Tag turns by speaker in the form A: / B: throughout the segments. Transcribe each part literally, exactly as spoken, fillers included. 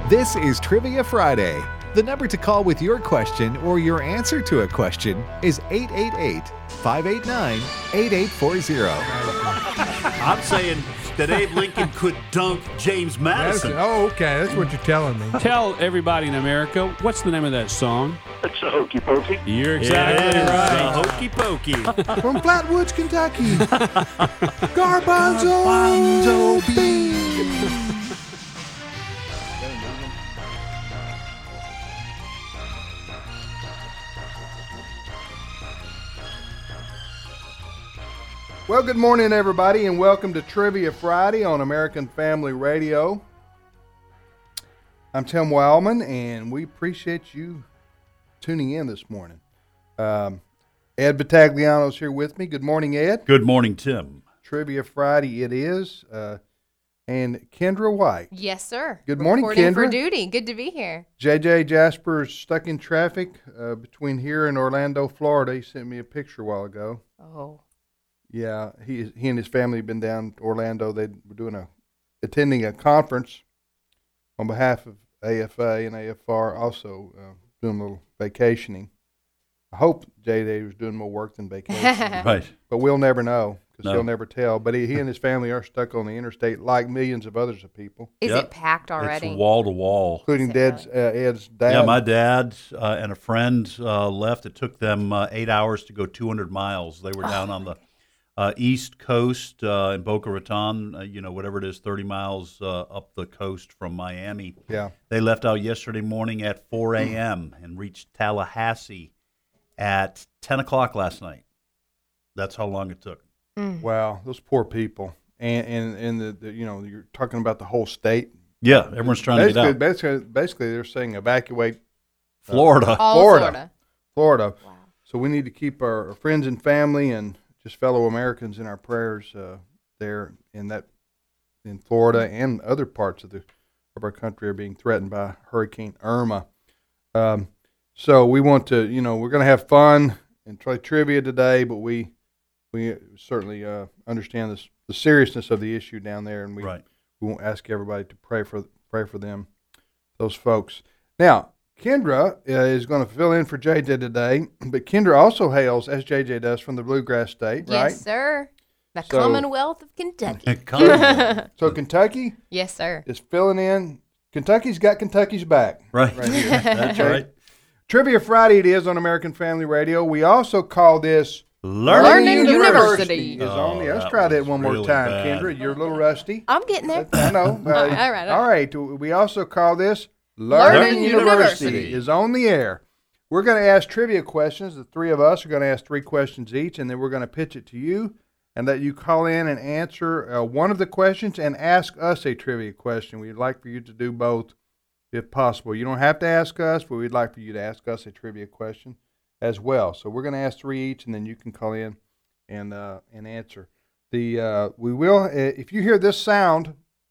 A: This is Trivia Friday. The number to call with your question or your answer to a question is eight eight eight, five eight nine, eight eight four zero.
B: I'm saying that Abe Lincoln could dunk James Madison.
C: That's, oh, okay. That's what you're telling me.
D: Tell everybody in America, what's the name of that song?
E: It's a hokey pokey.
D: You're exactly
B: yeah,
D: right.
B: Hokey pokey.
C: From Flatwoods, Kentucky. Garbanzo, Garbanzo beans. Well, good morning, everybody, and welcome to Trivia Friday on American Family Radio. I'm Tim Wildman, and we appreciate you tuning in this morning. Um, Ed Battagliano's here with me. Good morning, Ed.
B: Good morning, Tim.
C: Trivia Friday it is. Uh, and Kendra White.
F: Yes, sir.
C: Good morning,
F: Reporting
C: Kendra.
F: for duty. Good to be here.
C: J J Jasper's stuck in traffic uh, between here and Orlando, Florida. He sent me a picture a while ago.
F: Oh.
C: Yeah, he he and his family have been down to Orlando. They were doing a attending a conference on behalf of A F A and A F R, also uh, doing a little vacationing. I hope J J was doing more work than vacationing.
B: Right.
C: But we'll never know because
B: No.
C: he'll never tell. But he, he and his family are stuck on the interstate like millions of others of people,
F: Is
B: Yep.
F: it packed already?
B: It's wall to wall.
C: including
F: Is it
C: Dad's, uh, Ed's dad.
B: Yeah, my dad uh, and a friend uh, left. It took them uh, eight hours to go two hundred miles. They were down on the uh, east coast uh, in Boca Raton, uh, you know, whatever it is, thirty miles uh, up the coast from Miami.
C: Yeah.
B: They left out yesterday morning at four a.m. and reached Tallahassee at ten o'clock last night. That's how long it took.
C: Wow, those poor people. And and, and the, the you know, you're talking about the whole state.
B: Yeah, everyone's trying to get
C: basically,
B: out.
C: basically, basically, they're saying evacuate
B: Florida.
F: All
C: Florida.
F: Florida.
C: Florida.
F: Wow.
C: So we need to keep our friends and family and just fellow Americans in our prayers uh, there in that in Florida and other parts of the of our country are being threatened by Hurricane Irma. Um, so we want to, you know, we're going to have fun and try trivia today, but we we certainly uh, understand this, the seriousness of the issue down there, and we
B: Right.
C: we won't ask everybody to pray for pray for them, those folks. Now, Kendra uh, is going to fill in for J J today, but Kendra also hails, as J J does, from the Bluegrass State, right?
F: Yes, sir. The
C: So-
F: Commonwealth of Kentucky.
B: Come on.
C: So Kentucky
F: Yes, sir.
C: is filling in. Kentucky's got Kentucky's back.
B: Right.
C: Right here.
B: That's right.
C: Trivia Friday it is on American Family Radio. We also call this
F: Learning University.
C: Is
B: Oh,
C: on the- Let's
B: that
C: try that
B: was
C: one more
B: really
C: time,
B: bad.
C: Kendra. You're a little rusty.
F: I'm getting there.
C: I know. Uh,
F: all right, all right.
C: All right. We also call this Learning,
F: Learning
C: University.
F: University.
C: Is on the air. We're going to ask trivia questions. The three of us are going to ask three questions each, and then we're going to pitch it to you, and that you call in and answer uh, one of the questions and ask us a trivia question. We'd like for you to do both if possible. You don't have to ask us, but we'd like for you to ask us a trivia question as well. So we're going to ask three each, and then you can call in and uh, and answer. The uh, we will uh, if you hear this sound.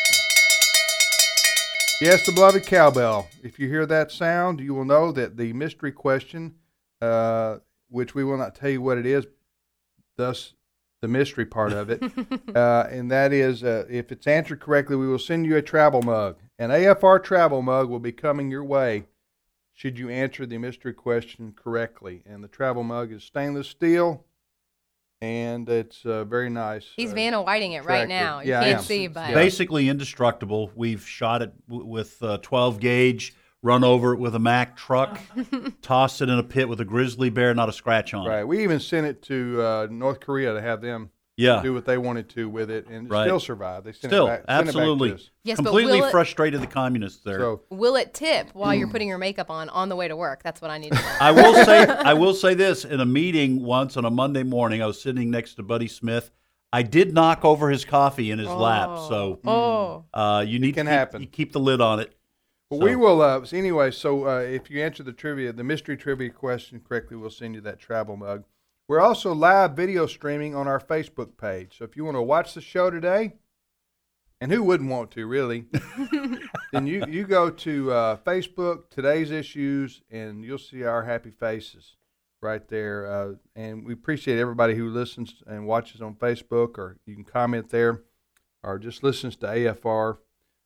C: Yes, the beloved cowbell. If you hear that sound, you will know that the mystery question, uh, which we will not tell you what it is, thus the mystery part of it, uh, and that is, uh, if it's answered correctly, we will send you a travel mug. An A F R travel mug will be coming your way should you answer the mystery question correctly. And the travel mug is stainless steel, and it's uh, very nice.
F: He's
C: uh,
F: Vanna Whiting it right
C: attractive.
F: now. You
C: Yeah, I
F: can't
C: am.
F: see, but
B: Basically indestructible. We've shot it w- with uh, twelve gauge, run over it with a Mack truck, tossed it in a pit with a grizzly bear, not a scratch on it.
C: Right. We even sent it to uh, North Korea to have them
B: Yeah.
C: do what they wanted to with it, and it
B: Right.
C: still survived. They sent
B: Still,
C: it back, sent
B: absolutely.
C: It back to us.
F: Yes, but
B: Completely
F: will it-
B: frustrated the communists there.
C: So
F: will it tip while you're putting your makeup on on the way to work? That's what I need to know.
B: I will say I will say this. In a meeting once on a Monday morning, I was sitting next to Buddy Smith. I did knock over his coffee in his lap, so
F: Oh.
B: uh, you need
C: Can
B: to keep,
C: happen.
B: you keep the lid on it.
C: well,
B: So-
C: we will. Uh, so anyway, so uh, if you answer the trivia, the mystery trivia question correctly, we'll send you that travel mug. We're also live video streaming on our Facebook page. So if you want to watch the show today, and who wouldn't want to, really, then you, you go to uh, Facebook, Today's Issues, and you'll see our happy faces right there. Uh, and we appreciate everybody who listens and watches on Facebook, or you can comment there, or just listens to A F R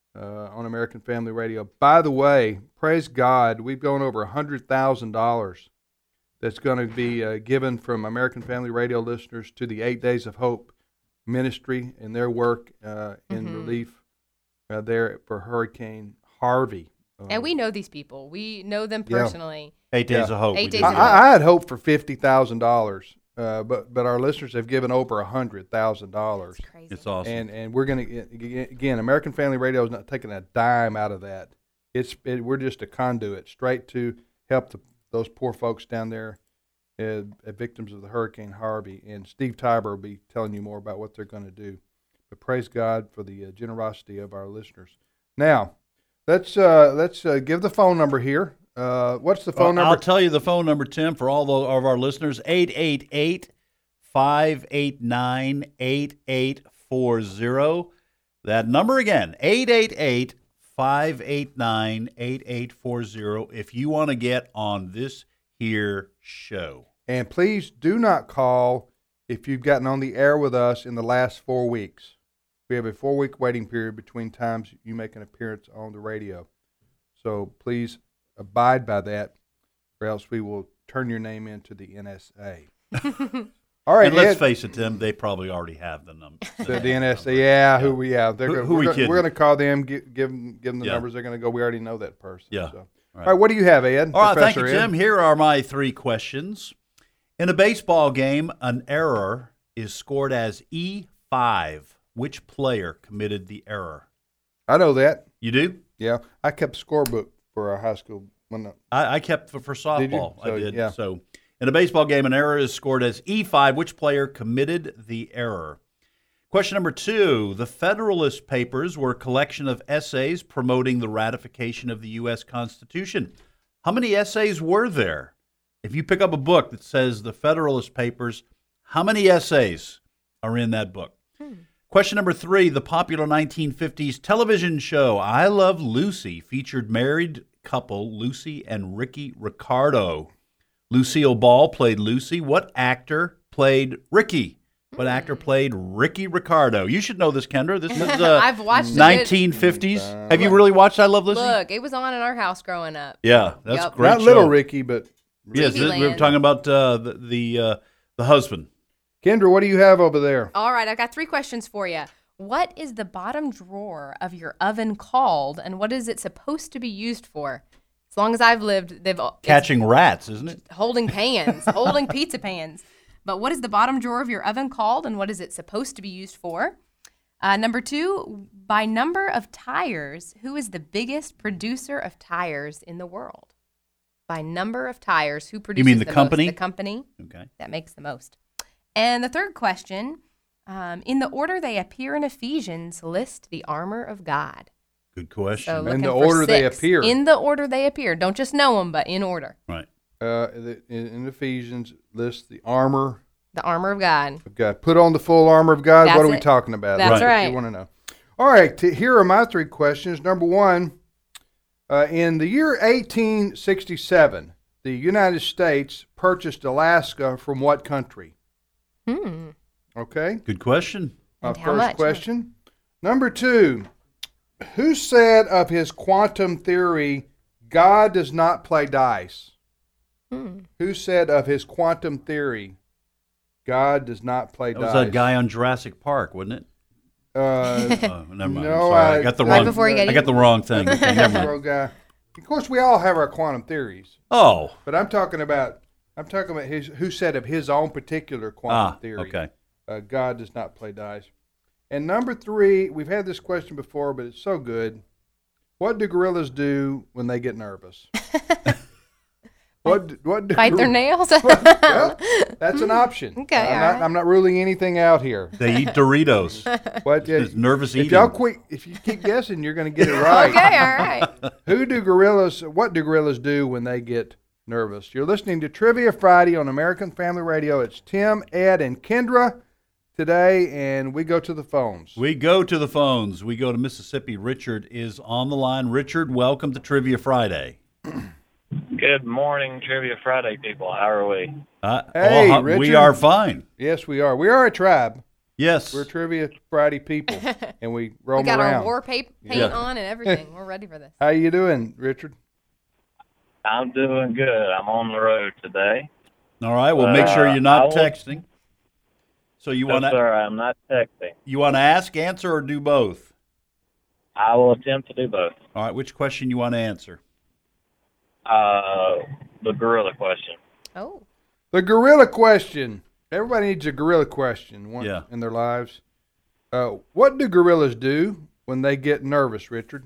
C: uh, on American Family Radio. By the way, praise God, we've gone over one hundred thousand dollars that's going to be uh, given from American Family Radio listeners to the Eight Days of Hope ministry and their work uh, in
F: Mm-hmm.
C: relief uh, there for Hurricane Harvey. Um,
F: And we know these people. We know them
C: Yeah.
F: personally.
B: Eight days
C: Yeah.
B: of hope.
F: Eight
B: we
F: days
B: did
C: I,
F: of
B: that.
F: hope.
C: I had hoped for fifty thousand dollars, uh, but but our listeners have given over a hundred thousand dollars.
F: It's crazy.
B: It's awesome.
C: And and we're gonna again, American Family Radio is not taking a dime out of that. It's it, we're just a conduit straight to help the, those poor folks down there, uh, victims of the Hurricane Harvey. And Steve Tiber will be telling you more about what they're going to do. But praise God for the uh, generosity of our listeners. Now, let's uh, let's uh, give the phone number here. Uh, what's the phone
B: Well,
C: number?
B: I'll tell you the phone number, Tim, for all the, of our listeners, eight eight eight, five eight nine, eight eight four zero. That number again, eight eight eight, five eight nine, eight eight four zero, if you want to get on this here show.
C: And please do not call if you've gotten on the air with us in the last four weeks. We have a four-week waiting period between times you make an appearance on the radio. So please abide by that, or else we will turn your name into the N S A. All right,
B: And let's
C: Ed,
B: face it, Tim, they probably already have the number.
C: the, the N S A. Yeah, who we have? They're
B: Who-
C: gonna,
B: who
C: we're
B: we
C: gonna,
B: kidding?
C: we're going to call them, give, give them, give them the
B: Yeah.
C: numbers. They're going to go. We already know that person.
B: Yeah.
C: So. All
B: Right.
C: right, what do you have, Ed?
B: All right, thank you,
C: Professor Ed?
B: Tim. Here are my three questions. In a baseball game, an error is scored as E five. Which player committed the error?
C: I know that.
B: You do?
C: Yeah, I kept a scorebook for our high school. When the,
B: I, I kept for, for
C: Did you?
B: softball.
C: So,
B: I did.
C: yeah.
B: So, in a baseball game, an error is scored as E five. Which player committed the error? Question number two. The Federalist Papers were a collection of essays promoting the ratification of the U S Constitution. How many essays were there? If you pick up a book that says the Federalist Papers, how many essays are in that book?
F: Hmm.
B: Question number three. The popular nineteen fifties television show I Love Lucy featured married couple Lucy and Ricky Ricardo. Lucille Ball played Lucy. What actor played Ricky? What actor played Ricky Ricardo? You should know this, Kendra. This is uh,
F: I've watched it.
B: nineteen fifties. Have you really watched I Love Lucy?
F: Look, it was on in our house growing up.
B: Yeah, that's
F: Yep.
B: a great.
C: not little
B: show.
C: Ricky, but
B: Yes,
F: Ricky
B: we were
F: Land.
B: talking about uh, the the, uh, the husband.
C: Kendra, what do you have over there?
F: All right, I've got three questions for you. What is the bottom drawer of your oven called, and what is it supposed to be used for? As long as I've lived, they've it's
B: Catching rats, isn't it?
F: holding pans, holding pizza pans. But what is the bottom drawer of your oven called, and what is it supposed to be used for? Uh, number two, by number of tires, who is the biggest producer of tires in the world? By number of tires, who produces
B: mean the
F: most?
B: company?
F: The company
B: Okay.
F: that makes the most. And the third question, um, in the order they appear in Ephesians, list the armor of God.
B: Good question.
F: So
C: In
F: looking
C: the
F: for
C: order they
F: six.
C: appear.
F: In the order they appear. Don't just know them, but in order.
B: Right.
C: Uh, the, in, in Ephesians, lists the armor
F: The armor of God.
C: of God. Put on the full armor of God.
F: That's
C: what are we
F: it.
C: talking about?
F: That's
C: If
F: right.
C: You want to know. All right. T- here are my three questions. Number one, uh, in the year eighteen sixty-seven, the United States purchased Alaska from what country?
F: Hmm.
C: Okay.
B: Good question.
C: My
F: And how
C: first
F: much?
C: question. Number two, who said of his quantum theory, God does not play dice?
F: Hmm.
C: Who said of his quantum theory, God does not play
B: That
C: dice?
B: was that guy on Jurassic Park, wasn't it?
C: Uh,
B: Oh, never mind.
C: No,
B: I'm sorry. I,
C: I-
B: got the
F: Right
B: wrong.
F: before you get
B: I got the wrong thing. Okay, never mind.
C: Negro guy. Of course, we all have our quantum theories,
B: Oh.
C: but I'm talking about I'm talking about his who said of his own particular quantum
B: Ah.
C: theory.
B: Okay.
C: Uh, God does not play dice. And number three, we've had this question before, but it's so good. What do gorillas do when they get nervous? what do- what do
F: Bite their
C: gor-
F: nails?
C: Well, that's an option.
F: Okay,
C: I'm
F: all
C: not,
F: right.
C: I'm not ruling anything out here.
B: They eat Doritos.
C: But uh,
B: It's nervous
C: if
B: eating.
C: y'all quick, if you keep guessing, you're going to get it right.
F: Okay, all right.
C: Who do gorillas? What do gorillas do when they get nervous? You're listening to Trivia Friday on American Family Radio. It's Tim, Ed, and Kendra today, and we go to the phones.
B: We go to the phones. We go to Mississippi. Richard is on the line. Richard, welcome to Trivia Friday.
E: Good morning, Trivia Friday people. How are we?
B: Uh,
C: Hey,
B: oh, we
C: Richard.
B: are fine.
C: Yes, we are. We are a tribe.
B: Yes.
C: We're Trivia Friday people, and we roll
F: We got
C: around.
F: our war pa- paint
B: Yeah.
F: on and everything. We're ready for this.
C: How you doing, Richard?
E: I'm doing good. I'm on the road today.
B: All right. Well, make sure
E: Uh,
B: you're not
E: I will-
B: texting. So you
E: No,
B: want to
E: sir, I'm not texting.
B: you want to ask, answer, or do both?
E: I will attempt to do both.
B: All right. Which question you want to answer?
E: Uh, the gorilla question.
F: Oh.
C: The gorilla question. Everybody needs a gorilla question one,
B: Yeah.
C: in their lives. Uh, what do gorillas do when they get nervous, Richard?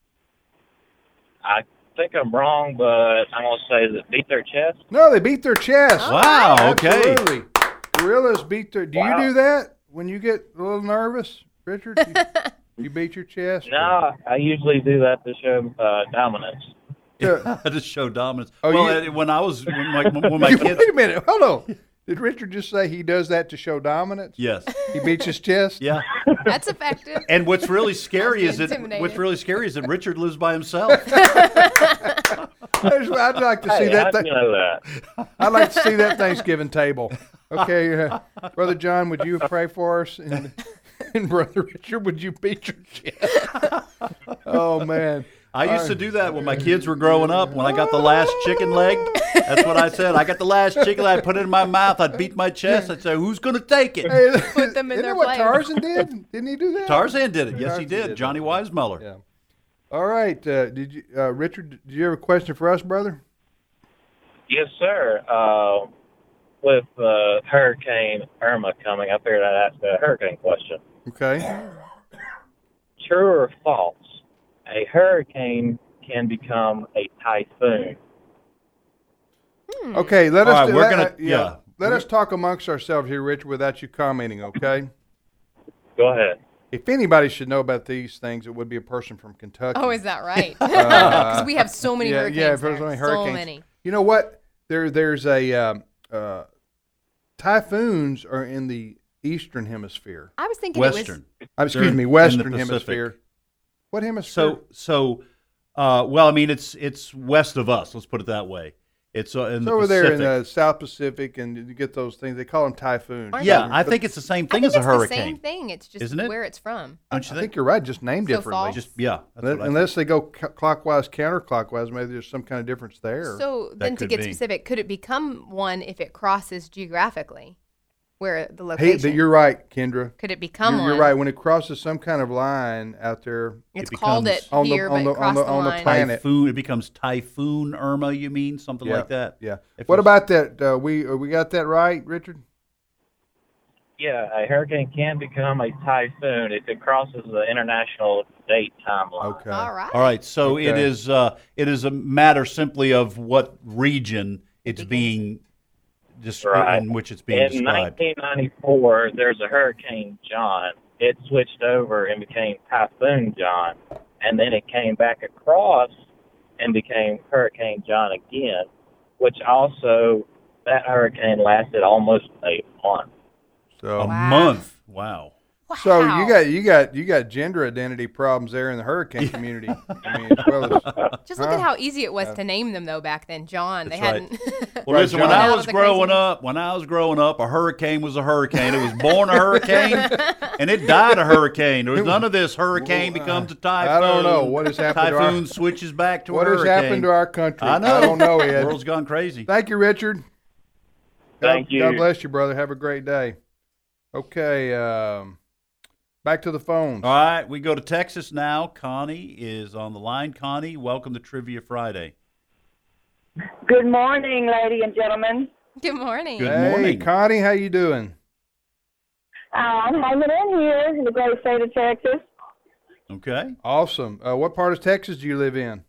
E: I think I'm wrong, but I'm going to say that beat their chest.
C: No, they beat their chest.
B: Wow. Okay.
C: Absolutely. Gorillas beat their. Do
E: Wow.
C: you do that when you get a little nervous, Richard? You, you beat your chest?
E: No, I usually do that to show uh, dominance.
C: Yeah.
B: to show dominance.
C: Oh,
B: well,
C: you-
B: uh, when I was when my, when my
C: Wait
B: kids.
C: a minute. Hold on. Did Richard just say he does that to show dominance?
B: Yes.
C: He beats his chest?
B: Yeah.
F: That's effective.
B: And what's really scary is that
F: Intimidated.
B: what's really scary is that Richard lives by himself.
C: There's- I'd like to see
E: Hey,
C: that.
E: how'd
C: Thing.
E: you know that?
C: I'd like to see that Thanksgiving table. Okay, uh, Brother John, would you pray for us? And, and Brother Richard, would you beat your chest? Oh man,
B: I used to do that when my kids were growing up. When I got the last chicken leg, that's what I said. I got the last chicken leg. I'd put it in my mouth. I'd beat my chest. I'd say, "Who's going to take it?"
F: Put them in
C: Isn't
F: their
C: that what
F: place.
C: Tarzan did? Didn't he do that?
B: Tarzan did it. Yes, he
C: Tarzan
B: did.
C: did
B: Johnny
C: that.
B: Weissmuller.
C: Yeah. All right. Uh, did you, uh, Richard? Did you have a question for us, brother?
E: Yes, sir. Uh, with uh, Hurricane Irma coming, I figured I'd ask a hurricane question.
C: Okay.
E: True or false? A hurricane can become a typhoon.
C: Okay. Let
B: All
C: us.
B: right,
C: do-
B: we're
C: let-
B: gonna-
C: uh,
B: yeah.
C: Let us talk amongst ourselves here, Richard, without you commenting. Okay.
E: Go ahead.
C: If anybody should know about these things, it would be a person from Kentucky.
F: Oh, is that right? Because we have so many
C: yeah,
F: hurricanes.
C: yeah,
F: there.
C: there's only
F: So
C: hurricanes.
F: many.
C: You know what? There, there's a um, uh, typhoons are in the eastern hemisphere.
F: I was thinking
B: Western.
C: Uh, excuse
B: They're
C: me,
B: in
C: western
B: the Pacific.
C: hemisphere. What hemisphere?
B: So, so, uh, well, I mean, it's it's west of us. Let's put it that way. It's uh, in
C: It's
B: the
C: over
B: Pacific.
C: there in the South Pacific, and you get those things. They call them typhoons.
F: Aren't
B: yeah,
F: they-
B: I think it's the same
F: I
B: thing
F: think
B: as a
F: it's the
B: hurricane.
F: same thing. It's just
B: Isn't it?
F: where it's from.
B: Don't you
C: I
B: think?
C: think you're right. Just named
F: So
C: differently.
F: false?
B: Just yeah. That's
C: unless,
B: what I
C: unless they go c- clockwise, counterclockwise, maybe there's some kind of difference there.
F: So then, to
B: could
F: get
B: be.
F: specific, could it become one if it crosses geographically, where the
C: hey,
F: location?
C: th- you're right, Kendra.
F: could it become
C: You're,
F: one?
C: you're right. When it crosses some kind of line out there,
F: It's
B: It
F: called
B: becomes-
F: it
C: On the-
F: here,
C: on
F: but
C: the- on
F: across
C: the-
F: the,
C: on the
F: line.
C: planet.
B: Typhoon. It becomes Typhoon Irma. You mean something
C: yeah,
B: like that?
C: Yeah.
B: If
C: What
B: it's-
C: about that? Uh, we uh, we got that right, Richard?
E: Yeah, a hurricane can become a typhoon if it crosses the international date timeline.
C: Okay.
F: All right.
B: All right. So it
C: Okay.
B: is uh, it is a matter simply of what region it's
F: begins.
B: being just
E: Right.
B: in which it's being
E: In
B: described.
E: nineteen ninety-four, there's a Hurricane John. It switched over and became Typhoon John, and then it came back across and became Hurricane John again, which also, that hurricane lasted almost a month.
C: So
B: A
F: Wow.
B: month. Wow.
C: So
F: Wow.
C: you got you got you got gender identity problems there in the hurricane community. I mean, as well as
F: Just look at
C: Huh?
F: how easy it was to name them though back then. John. They
B: That's right.
F: hadn't.
B: Well,
C: Right,
B: listen, when
C: John.
B: I
F: Out
B: was
F: of the
B: growing
F: craziness.
B: up, when I was growing up, a hurricane was a hurricane. It was born a hurricane, and it died a hurricane. There was none of this hurracane
C: Well,
B: becomes a
C: I
B: typhoon.
C: don't know what has happened to our-
B: Typhoon switches back to
C: what
B: a
C: has
B: hurricane.
C: happened to our country?
B: I know.
C: I don't know,
B: The
C: Ed.
B: world's gone crazy.
C: Thank you, Richard. God,
E: Thank you.
C: God bless you, brother. Have a great day. Okay, um, back to the phones.
B: All right, we go to Texas now. Connie is on the line. Connie, welcome to Trivia Friday.
G: Good morning, ladies and gentlemen.
F: Good morning.
B: Good
C: hey,
B: morning.
C: Connie, how you doing?
G: Uh, I'm hanging in here in the great state of Texas.
B: Okay.
C: Awesome. Uh, what part of Texas do you live in?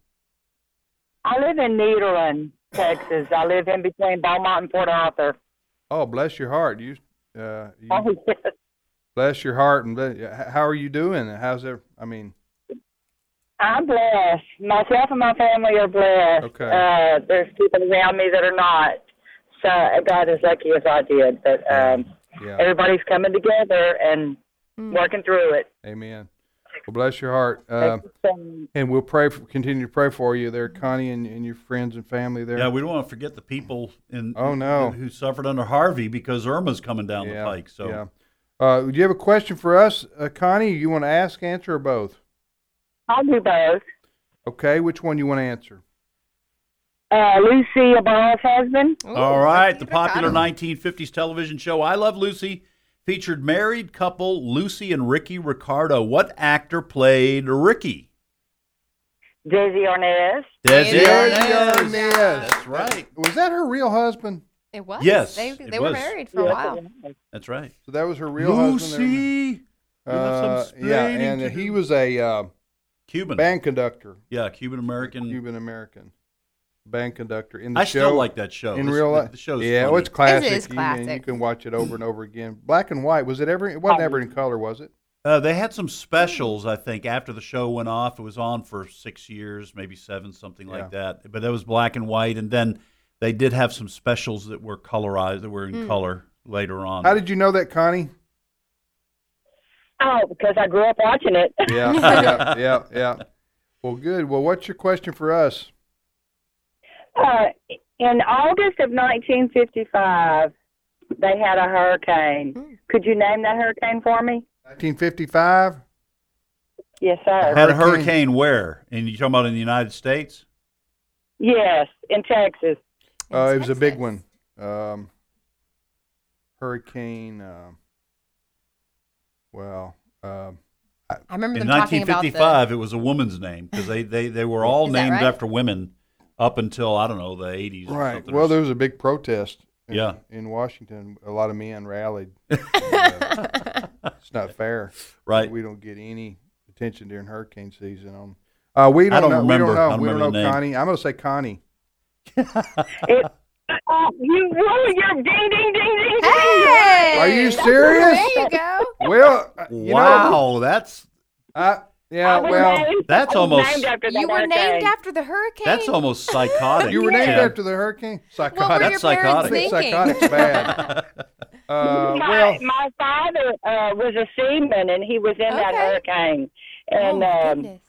G: I live in Nederland, Texas. I live in between Beaumont and Port Arthur.
C: Oh, bless your heart. You, uh, you
G: Oh, yes.
C: bless your heart. And bless, how are you doing? How's it? I mean,
G: I'm blessed. Myself and my family are blessed.
C: Okay.
G: Uh, there's people around me that are not. So God is lucky as I did. But um,
C: yeah.
G: everybody's coming together and working through it.
C: Amen. Well, bless your heart. Uh,
G: Thank you so much.
C: and we'll pray for, continue to pray for you there, Connie, and, and your friends and family there.
B: Yeah, we don't want to forget the people in
C: Oh, no.
B: who suffered under Harvey because Irma's coming down
C: yeah,
B: the pike. So
C: yeah. Uh, do you have a question for us, uh, Connie? You want to ask, answer, or both?
G: I'll do both.
C: Okay, which one you want to answer?
G: Uh, Lucy Aball's husband.
F: Ooh,
B: All right,
F: Ricky
B: the popular
F: Ricardo.
B: nineteen fifties television show I Love Lucy featured married couple Lucy and Ricky Ricardo. What actor played Ricky?
G: Desi Arnaz.
B: Desi
F: Desi
B: Arnaz.
C: Arnaz.
B: That's right.
C: Was that her real husband?
F: It was.
B: Yes,
F: They,
B: it
F: they were
B: was.
F: married for a while.
B: That's right.
C: So that was her real husband.
B: Lucy.
C: There.
B: you have some
C: Uh, yeah,
B: explaining
C: and
B: to
C: he
B: do.
C: was a uh,
B: Cuban.
C: band conductor,
B: Yeah, Cuban American.
C: Cuban American band conductor in the
B: I
C: show.
B: still like that show.
C: in
B: This-
C: real
B: the-
C: life.
B: The show's
C: yeah,
B: funny.
C: well, it's classic.
F: It is
C: You- and You,
F: classic.
C: can watch it over and over again. Black and white. Was it ever? It wasn't ever in color, was it?
B: Uh, they had some specials, I think, after the show went off. It was on for six years, maybe seven, something like that. But that was black and white, and then they did have some specials that were colorized, that were in color later on.
C: How did you know that, Connie?
G: Oh, because I grew up watching it.
C: Yeah, yeah, yeah, yeah. Well, good. Well, what's your question for us?
G: Uh, in August of nineteen fifty-five, they had a hurricane. Could you name that hurricane for me?
C: nineteen fifty-five.
G: Yes, sir.
B: Had a
C: Hurricane.
B: hurricane where? And you talking about in the United States?
G: Yes, in Texas.
C: Uh, it was a big
F: Texas.
C: one. Um, hurricane. Uh, well, um,
F: I remember
B: In
F: them talking
B: nineteen
F: about
B: fifty-five, it was a woman's name because they, they, they were all
F: Is that
B: named
F: right?
B: after women up until, I don't know, the eighties. or
C: right.
B: something.
C: Well, there was a big protest. In,
B: Yeah.
C: In Washington, a lot of men rallied. Uh, it's not fair.
B: Right.
C: We don't get any attention during hurricane season. On. Uh, we don't,
B: I don't
C: know.
B: remember.
C: We don't know.
B: I don't
C: we don't
B: remember
C: know
B: the name.
C: Connie. I'm going to say Connie.
G: It, oh, you won your ding, ding, ding, ding, ding.
F: Hey!
C: Are you serious?
F: There you go.
C: Well, uh, you
B: wow,
C: know,
B: that's
C: I, yeah,
G: I was
C: well,
G: named-
B: that's
G: I was
B: almost-
G: named after that
F: You were
G: hurricane.
F: named after the hurricane.
B: that's almost psychotic.
C: you were named
B: Jan.
C: after the hurricane.
F: What were
C: Psychotic.
F: your
B: That's
F: parents
B: psychotic.
C: I think
F: thinking?
C: psychotic's bad. Uh,
G: my,
C: well,
G: my father uh, was a seaman, and he was in that
F: Okay.
G: hurricane,
F: Oh,
G: and
F: my
G: um,
F: goodness.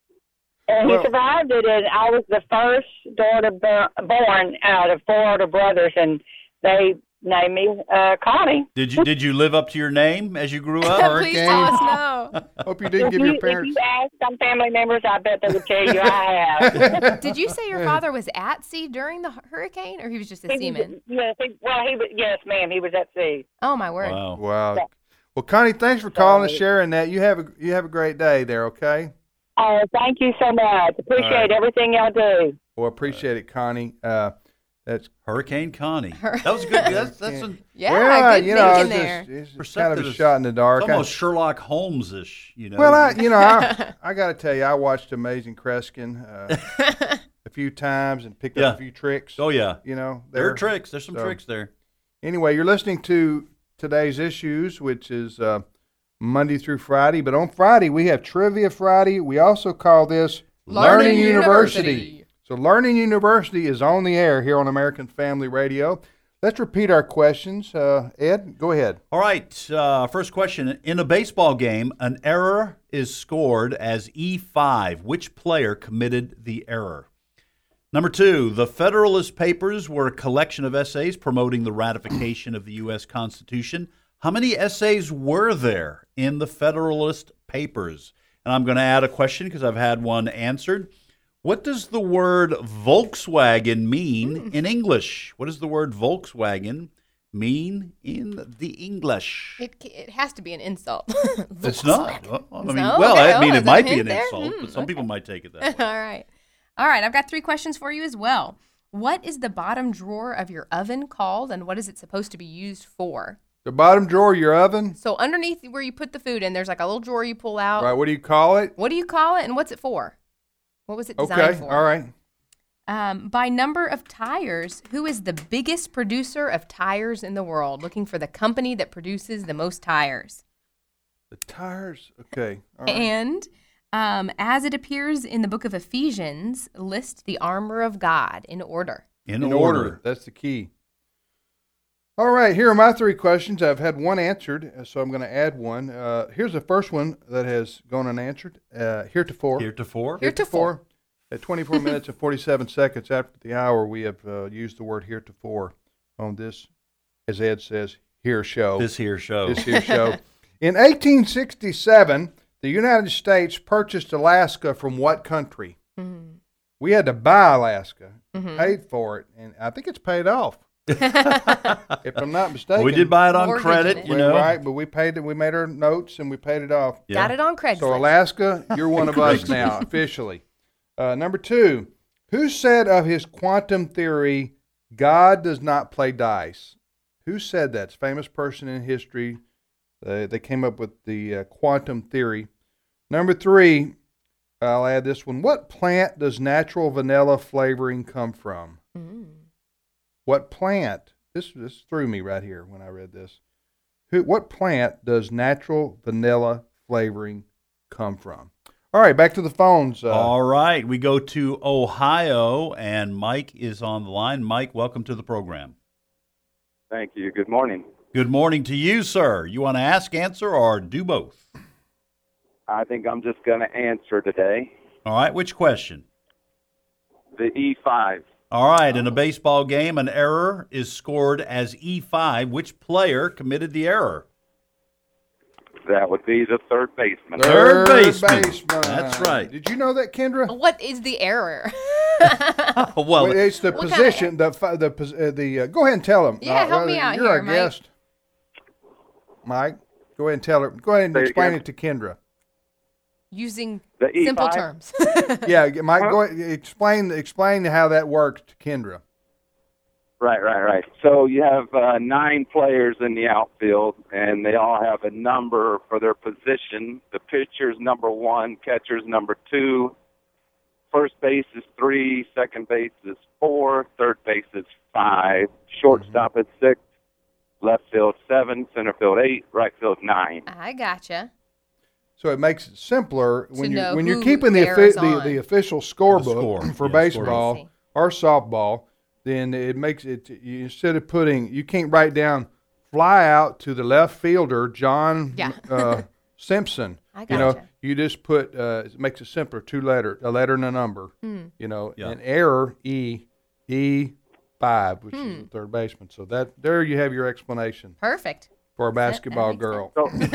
G: and
C: Well-
G: he survived it. And I was the first daughter bo- born out of four older brothers, and they named me uh, Connie.
B: Did you did you live up to your name as you grew up?
F: Please
C: hurricane.
F: tell us no.
C: hope you didn't
G: If
C: give
G: you,
C: your
G: if
C: parents.
G: you ask some family members, I bet they would tell you I have.
F: Did you say your father was at sea during the hu- hurricane, or he was just a
G: He was-
F: seaman?
G: Yes, he, well, he was. Yes, ma'am, he was at sea.
F: Oh my word!
B: Wow.
C: Wow.
G: Yeah.
C: Well, Connie, thanks for calling and
G: Sorry.
C: sharing that. You have a you have a great day there. Okay.
G: Oh, thank you so much. Appreciate
C: All right.
G: everything y'all do.
C: Well, appreciate it, Connie. Uh, that's
B: Hurricane Connie. That was good. That's that's an,
F: Yeah,
C: well,
F: good
C: you know,
F: thinking
C: it's
F: there.
C: just, it's just kind
B: Perceptive
C: of a
B: is-
C: shot in the dark.
B: it's almost Sherlock Holmes-ish, you know.
C: well, I you know I I got to tell you, I watched Amazing Kreskin uh, a few times and picked
B: Yeah.
C: up a few tricks.
B: oh yeah,
C: You know,
B: there are
C: there.
B: tricks. There's some
C: so-
B: tricks there.
C: Anyway, you're listening to today's issues, which is uh, Monday through Friday. But on Friday, we have Trivia Friday. We also call this
F: Learning University.
C: So Learning University is on the air here on American Family Radio. Let's repeat our questions. Uh, Ed, go ahead.
B: All right. Uh, first question: in a baseball game, an error is scored as E five. Which player committed the error? Number two, the Federalist Papers were a collection of essays promoting the ratification of the U S Constitution. How many essays were there in the Federalist Papers? And I'm going to add a question because I've had one answered. What does the word Volkswagen mean in English? What does the word Volkswagen mean in the English?
F: It, it has to be an insult.
B: It's not. Well, I mean,
F: No?
B: well,
F: Okay,
B: I mean,
F: oh,
B: it
F: is
B: might
F: that a
B: be an
F: hint there?
B: insult,
F: Hmm,
B: but some people might take it that
F: All
B: way.
F: right. All right. I've got three questions for you as well. What is the bottom drawer of your oven called, and what is it supposed to be used for?
C: The bottom drawer of your oven.
F: So underneath where you put the food in, there's like a little drawer you pull out.
C: Right. What do you call it?
F: What do you call it, and what's it for? What was it designed
C: Okay.
F: for?
C: All right.
F: Um, by number of tires, who is the biggest producer of tires in the world? Looking for the company that produces the most tires.
C: The tires. Okay. All right.
F: And um, as it appears in the book of Ephesians, list the armor of God in order.
B: In,
C: In
B: order.
C: order. That's the key. All right, here are my three questions. I've had one answered, uh, so I'm going to add one. Uh, here's the first one that has gone unanswered. Uh, heretofore.
B: Heretofore.
F: Heretofore.
C: At twenty-four minutes and forty-seven seconds after the hour, we have uh, used the word heretofore on this, as Ed says, here show.
B: This here show.
C: This here show. In eighteen sixty-seven, the United States purchased Alaska from what country?
F: Mm-hmm.
C: We had to buy Alaska,
F: Mm-hmm.
C: paid for it, and I think it's paid off. If I'm not mistaken.
B: We did buy it on
F: Mortgage
B: credit,
F: it.
B: you know.
C: Right, but we paid it. We made our notes and we paid it off.
B: Yeah.
F: Got it on Craigslist.
C: So Alaska, you're one of us now officially. Uh, number two, who said of his quantum theory, God does not play dice? Who said that? It's a famous person in history. Uh, they came up with the uh, quantum theory. Number three, I'll add this one. What plant does natural vanilla flavoring come from?
F: Mm.
C: What plant? This this threw me right here when I read this. Who? What plant does natural vanilla flavoring come from? All right, back to the phones. Uh,
B: All right, we go to Ohio, and Mike is on the line. Mike, welcome to the program.
H: Thank you. Good morning.
B: Good morning to you, sir. You want to ask, answer, or do both?
H: I think I'm just going to answer today.
B: All right, which question?
H: The E five.
B: All right, in a baseball game, an error is scored as E five. Which player committed the error?
H: That would be the third baseman.
B: Third baseman. That's right.
C: Did you know that, Kendra?
F: What is the error?
B: well,
C: Well, it's the
F: What kind
C: position. The fi- the pos- uh, the. Uh, go ahead and tell them.
F: Yeah, help me out
C: you're
F: here,
C: our
F: Mike.
C: guest, Mike. Go ahead and tell her. Go ahead and
H: Say it
C: explain
H: again.
C: it to Kendra.
F: Using
H: The E five?
F: simple terms.
C: Yeah, Mike. Go ahead, explain explain how that works to Kendra.
H: Right, right, right. So you have uh, nine players in the outfield, and they all have a number for their position. The pitcher's number one, catcher's number two, first base is three, second base is four, third base is five, shortstop is six, left field seven, center field eight, right field nine.
F: I gotcha.
C: So it makes it simpler when you
F: know
C: when you're
F: who
C: keeping the,
F: the
C: offi-
F: error's
C: the
F: on.
C: the official scorebook
B: score.
C: for
B: Yeah,
C: baseball
F: I see.
C: or softball. Then it makes it you, instead of putting you can't write down fly out to the left fielder John
F: Yeah.
C: uh, Simpson.
F: I
C: You know,
F: gotcha.
C: you just put uh, it makes it simpler. Two letter, a letter and a number.
F: Hmm.
C: You know,
B: Yeah.
C: an error E E five, which
F: Hmm.
C: is the third baseman. So that there you have your explanation
F: Perfect.
C: for a basketball
F: makes
C: girl.
H: So, so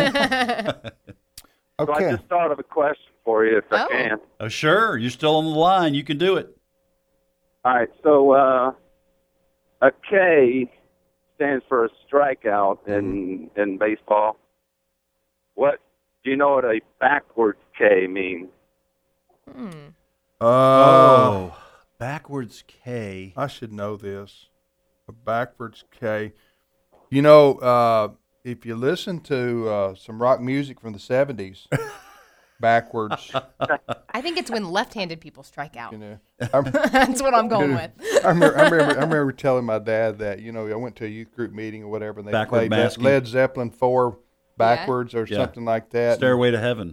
H: I
C: Okay.
H: just thought of a question for you, if I
F: Oh.
H: can.
B: Oh, sure. You're still on the line. You can do it.
H: All right, so uh, a K stands for a strikeout in in baseball. What do you know what a backwards K means?
F: Hmm.
C: Uh,
B: oh, backwards K.
C: I should know this. A backwards K. You know, uh, if you listen to uh, some rock music from the seventies, backwards,
F: I think it's when left-handed people strike out.
C: you know. I,
F: That's what I'm going with.
C: I, remember, I, remember, I remember telling my dad that, you know, I went to a youth group meeting or whatever, and they
B: Backward
C: played that
B: masking.
C: Led Zeppelin four backwards or
B: Yeah.
C: something like that.
B: Stairway to Heaven.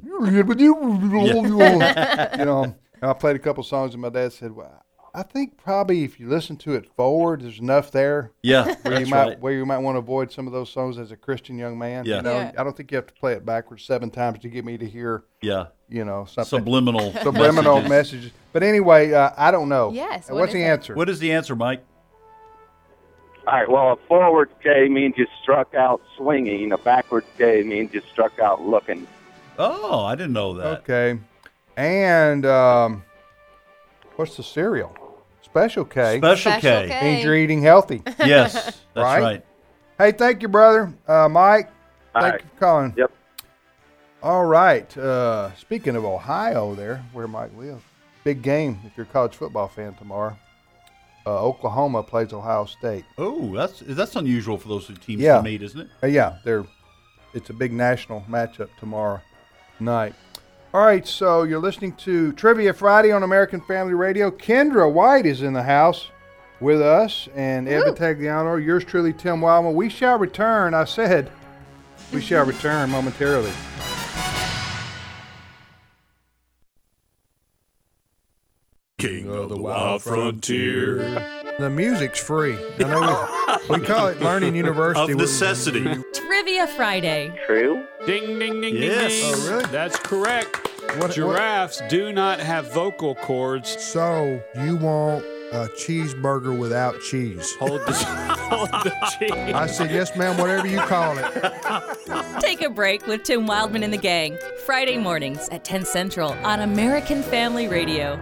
C: You know, and I played a couple songs, and my dad said, well, I think probably if you listen to it forward, there's enough there.
B: Yeah,
C: where
B: that's
C: you might
B: right.
C: where you might want to avoid some of those songs as a Christian young man.
B: Yeah.
C: You know,
F: Yeah.
C: I don't think you have to play it backwards seven times to get me to hear,
B: Yeah,
C: you know, something
B: subliminal.
C: subliminal
B: messages.
C: messages. But anyway, uh, I don't know.
F: Yes,
C: Uh,
F: what
C: What's
F: is
C: the
F: it?
C: answer?
B: What is the answer, Mike?
H: All right, well, a forward K means you struck out swinging. A backwards K means you struck out looking.
B: Oh, I didn't know that.
C: Okay. And um, what's the cereal? Special K.
B: Special,
F: Special
B: K.
F: K.
C: Means you're eating healthy.
B: Yes, that's
C: Right?
B: right.
C: Hey, thank you, brother. Uh, Mike,
H: All
C: thank
H: right.
C: you for calling.
H: Yep.
C: All right. Uh, speaking of Ohio, there where Mike lives, big game if you're a college football fan tomorrow. Uh, Oklahoma plays Ohio State.
B: Oh, that's that's unusual for those two teams
C: Yeah.
B: to meet, isn't it?
C: Uh, yeah, they're. It's a big national matchup tomorrow night. All right, so you're listening to Trivia Friday on American Family Radio. Kendra White is in the house with us, and Ed Tagliano, yours truly, Tim Wildman. We shall return. I said we shall return momentarily.
D: King of the Wild Frontier.
C: The music's free. I know we, we call it Learning University.
I: Of necessity.
J: Trivia Friday.
H: True?
D: Ding, ding, ding,
B: Yes.
D: ding, ding.
C: Oh, really?
D: That's correct.
C: What- what-
D: Giraffes do not have vocal cords.
C: So you want a cheeseburger without cheese.
I: Hold the, hold the cheese.
C: I said, yes, ma'am, whatever you call it.
J: Take a break with Tim Wildman and the gang. Friday mornings at ten Central on American Family Radio.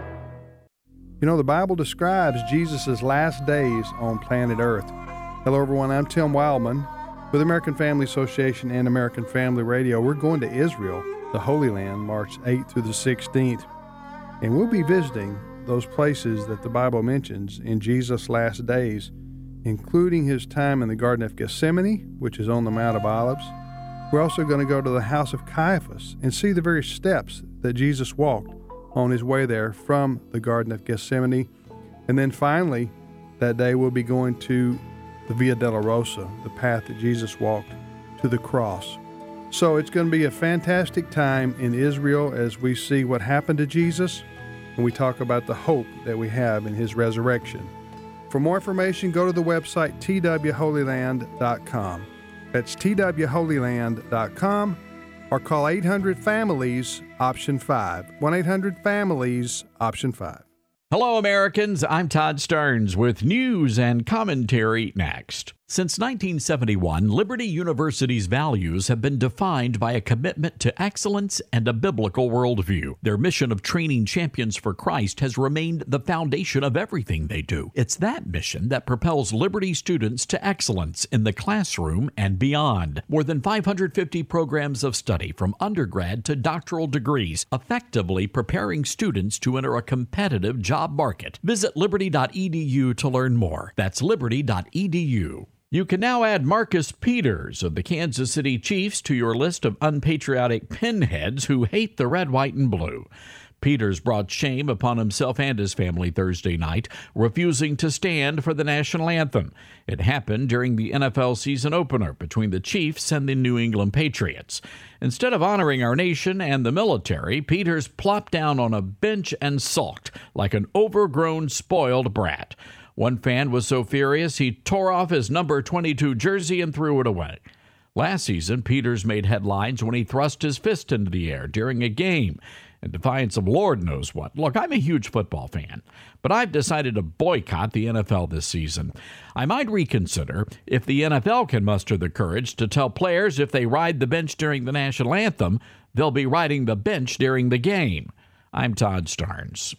C: You know, the Bible describes Jesus' last days on planet Earth. Hello, everyone. I'm Tim Wildman with American Family Association and American Family Radio. We're going to Israel, the Holy Land, March eighth through the sixteenth. And we'll be visiting those places that the Bible mentions in Jesus' last days, including his time in the Garden of Gethsemane, which is on the Mount of Olives. We're also going to go to the house of Caiaphas and see the very steps that Jesus walked on his way there from the Garden of Gethsemane. And then finally, that day we'll be going to the Via Dolorosa, the path that Jesus walked to the cross. So it's going to be a fantastic time in Israel as we see what happened to Jesus, and we talk about the hope that we have in his resurrection. For more information, go to the website T W holy land dot com. That's T W holy land dot com, or call eight hundred families, option five. one eight hundred families, option five.
K: Hello, Americans. I'm Todd Stearns with news and commentary next. Since nineteen seventy-one, Liberty University's values have been defined by a commitment to excellence and a biblical worldview. Their mission of training champions for Christ has remained the foundation of everything they do. It's that mission that propels Liberty students to excellence in the classroom and beyond. More than five hundred fifty programs of study from undergrad to doctoral degrees, effectively preparing students to enter a competitive job market. Visit liberty dot e d u to learn more. That's liberty dot e d u. You can now add Marcus Peters of the Kansas City Chiefs to your list of unpatriotic pinheads who hate the red, white, and blue. Peters brought shame upon himself and his family Thursday night, refusing to stand for the national anthem. It happened during the N F L season opener between the Chiefs and the New England Patriots. Instead of honoring our nation and the military, Peters plopped down on a bench and sulked like an overgrown, spoiled brat. One fan was so furious he tore off his number twenty-two jersey and threw it away. Last season, Peters made headlines when he thrust his fist into the air during a game in defiance of Lord knows what. Look, I'm a huge football fan, but I've decided to boycott the N F L this season. I might reconsider if the N F L can muster the courage to tell players if they ride the bench during the national anthem, they'll be riding the bench during the game. I'm Todd Stearns.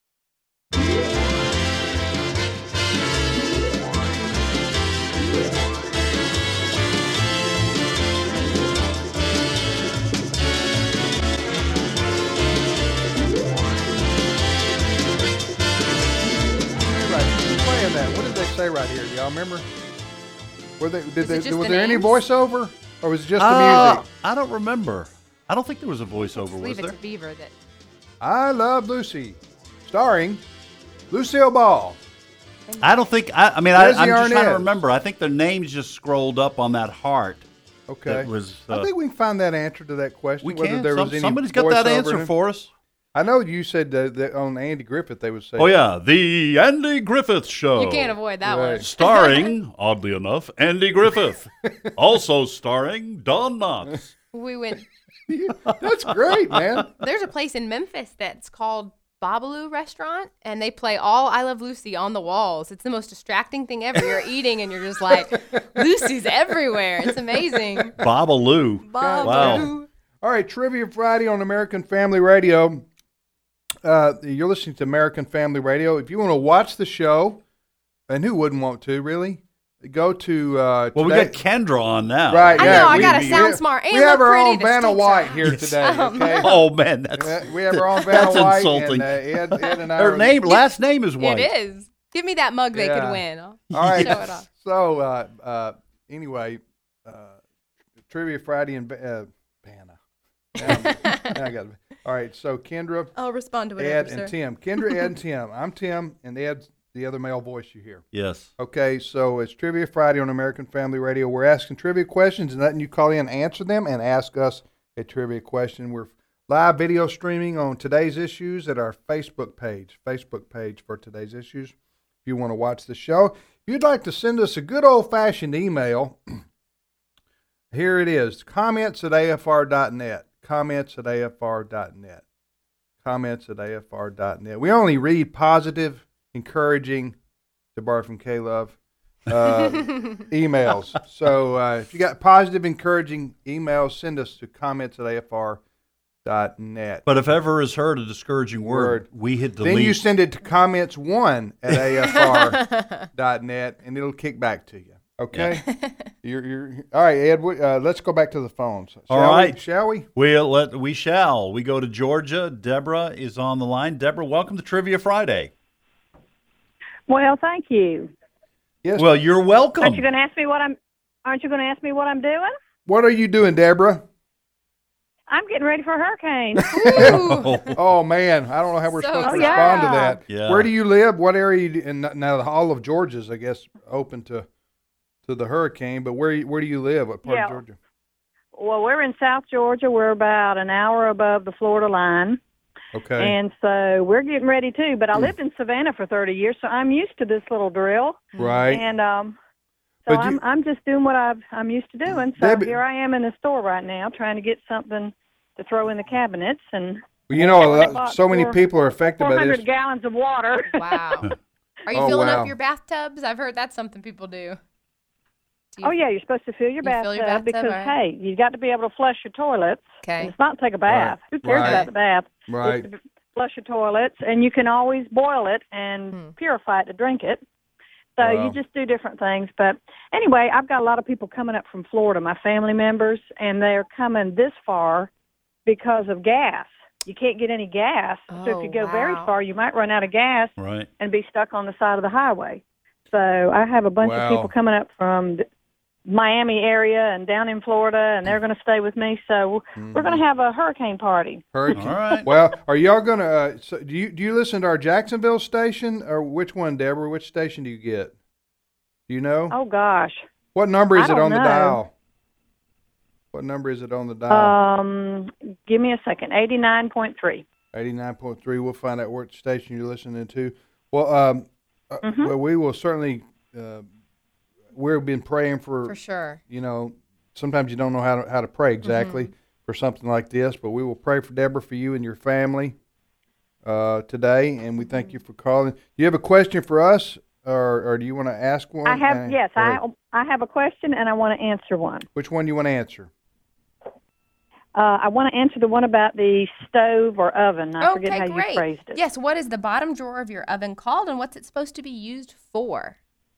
C: That. What did they say right here? Y'all remember? Were they, did they, was
F: the
C: there any
F: names?
C: voiceover, or was it just
B: Uh,
C: the music?
B: I don't remember. I don't think there was a voiceover, was
F: Leave it
B: there?
F: to Beaver that.
C: I Love Lucy, starring Lucille Ball.
B: I don't think. I, I mean, I, I'm
C: Desi
B: just trying to
C: Arnaz.
B: remember. I think their names just scrolled up on that heart.
C: Okay.
B: That was. Uh,
C: I think we can find that answer to that question.
B: we
C: whether
B: can.
C: there
B: Some,
C: was any
B: somebody's got that
C: voiceover
B: answer
C: in it.
B: for us.
C: I know you said that, that on Andy Griffith they would say.
B: Oh yeah, the Andy Griffith Show.
F: You can't avoid that
C: Right.
F: one.
B: Starring, oddly enough, Andy Griffith. Also starring Don Knotts.
F: We went.
C: That's great, man.
F: There's a place in Memphis that's called Babalu Restaurant, and they play all I Love Lucy on the walls. It's the most distracting thing ever. You're eating, and you're just like, Lucy's everywhere. It's amazing.
B: Babalu.
F: Babalu.
B: Wow.
C: All right, Trivia Friday on American Family Radio. Uh, you're listening to American Family Radio. If you want to watch the show, and who wouldn't want to, really? Go to uh,
B: Well, we
C: today-
B: got Kendra on now.
C: Right,
F: I
C: yeah,
F: know, I
C: we-
F: gotta
C: we-
F: sound
C: we-
F: smart and
C: we have
F: look
C: our
F: pretty
C: own
F: to
C: Vanna
F: stink
C: White
F: out.
C: here today.
F: Um,
C: Okay,
B: Oh man, that's
C: Uh, we have our own Vanna
B: that's
C: White.
B: insulting.
C: And, uh, Ed, Ed and I
B: Her
C: are-
B: name, last name is White.
F: It is. Give me that mug they
C: Yeah.
F: could win. I'll
C: All right.
F: show it off.
C: So uh, uh, anyway, uh, Trivia Friday and uh, Vanna. Now, now I got. All right. So Kendra,
F: I'll respond to whatever,
C: Ed,
F: sir.
C: and Tim. Kendra, Ed, and Tim. I'm Tim, and Ed's the other male voice you hear.
B: Yes.
C: Okay, so it's Trivia Friday on American Family Radio. We're asking trivia questions and letting you call in, answer them, and ask us a trivia question. We're live video streaming on Today's Issues at our Facebook page, Facebook page for Today's Issues. If you want to watch the show, if you'd like to send us a good old-fashioned email, here it is, comments at A F R dot net, comments at A F R dot net, comments at A F R dot net. We only read positive encouraging, to borrow from K-Love, uh, emails. So uh, if you got positive, encouraging emails, send us to comments at A F R dot net.
B: But if ever is heard a discouraging word,
C: Word.
B: we hit delete.
C: Then you send it to comments one at A F R dot net, and it'll kick back to you. Okay? Yeah. you're, you're, all right, Ed, we, uh, let's go back to the phones. Shall
B: all right.
C: We, shall we?
B: We'll let, we shall. We go to Georgia. Deborah is on the line. Deborah, welcome to Trivia Friday.
L: Well, thank you.
C: Yes.
B: Well, you're welcome.
L: Aren't you going to ask me what I'm? Aren't you going to ask me what I'm doing?
C: What are you doing, Deborah?
L: I'm getting ready for a hurricane.
C: oh. oh man, I don't know how we're
L: So
C: supposed to
L: excited.
C: respond to that.
B: Yeah.
C: Where do you live? What area? You, and now all of Georgia's, I guess, open to to the hurricane. But where where do you live? What part
L: Yeah.
C: of Georgia?
L: Well, we're in South Georgia. We're about an hour above the Florida line.
C: Okay.
L: And so we're getting ready too. But I lived in Savannah for thirty years, so I'm used to this little drill.
C: Right.
L: And um, so
C: But
L: I'm
C: you-
L: I'm just doing what I've, I'm used to doing. So
C: Debbie-
L: here I am in the store right now, trying to get something to throw in the cabinets. And
C: Well, you know, a
L: I
C: lot-
L: bought
C: so many
L: four-
C: people are affected by
L: four hundred
C: this.
L: gallons of water.
F: Wow. Are you
C: Oh,
F: filling
C: wow.
F: up your bathtubs? I've heard that's something people do. Do you-
L: Oh yeah, you're supposed to fill your
F: You
L: bathtub,
F: fill your bathtub,
L: because
F: all right.
L: hey, you got to be able to flush your toilets.
F: Okay.
L: And it's not take a bath. Who cares
C: Right.
L: about the bath?
C: Right.
L: It's to flush your toilets, and you can always boil it and
F: Hmm.
L: purify it to drink it. So
C: Wow.
L: you just do different things. But anyway, I've got a lot of people coming up from Florida, my family members, and they're coming this far because of gas. You can't get any gas. so
F: Oh,
L: if you go very
F: wow.
L: far, you might run out of gas
B: Right.
L: and be stuck on the side of the highway. So I have a bunch
C: Wow.
L: of people coming up from the Miami area and down in Florida, and they're going to stay with me. So we're going to have a hurricane party.
C: Hurricane.
B: All right.
C: Well, are y'all gonna? Uh, so do you do you listen to our Jacksonville station, or which one, Deborah? Which station do you get? Do you know?
L: Oh gosh.
C: What number is
L: I
C: it
L: don't
C: on the
L: know.
C: dial? What number is it on the dial?
L: Um, give me a second. eighty-nine point three.
C: eighty-nine point three. We'll find out what station you're listening to. Well, um, uh,
L: Mhm.
C: well, we will certainly. Uh, we've been praying for.
F: For sure.
C: You know, sometimes you don't know how to how to pray exactly
F: Mm-hmm.
C: for something like this, but we will pray for Deborah, for you and your family uh, today, and we
F: Mm-hmm.
C: thank you for calling. Do you have a question for us, or, or do you want to ask one?
L: I have
C: Uh,
L: yes.
C: go
L: I
C: ahead.
L: I have a question and I want to answer one.
C: Which one do you want to answer?
L: Uh, I want to answer the one about the stove or oven. I forget
F: Okay,
L: how
F: great.
L: you phrased it.
F: Yes, what is the bottom drawer of your oven called and what's it supposed to be used for?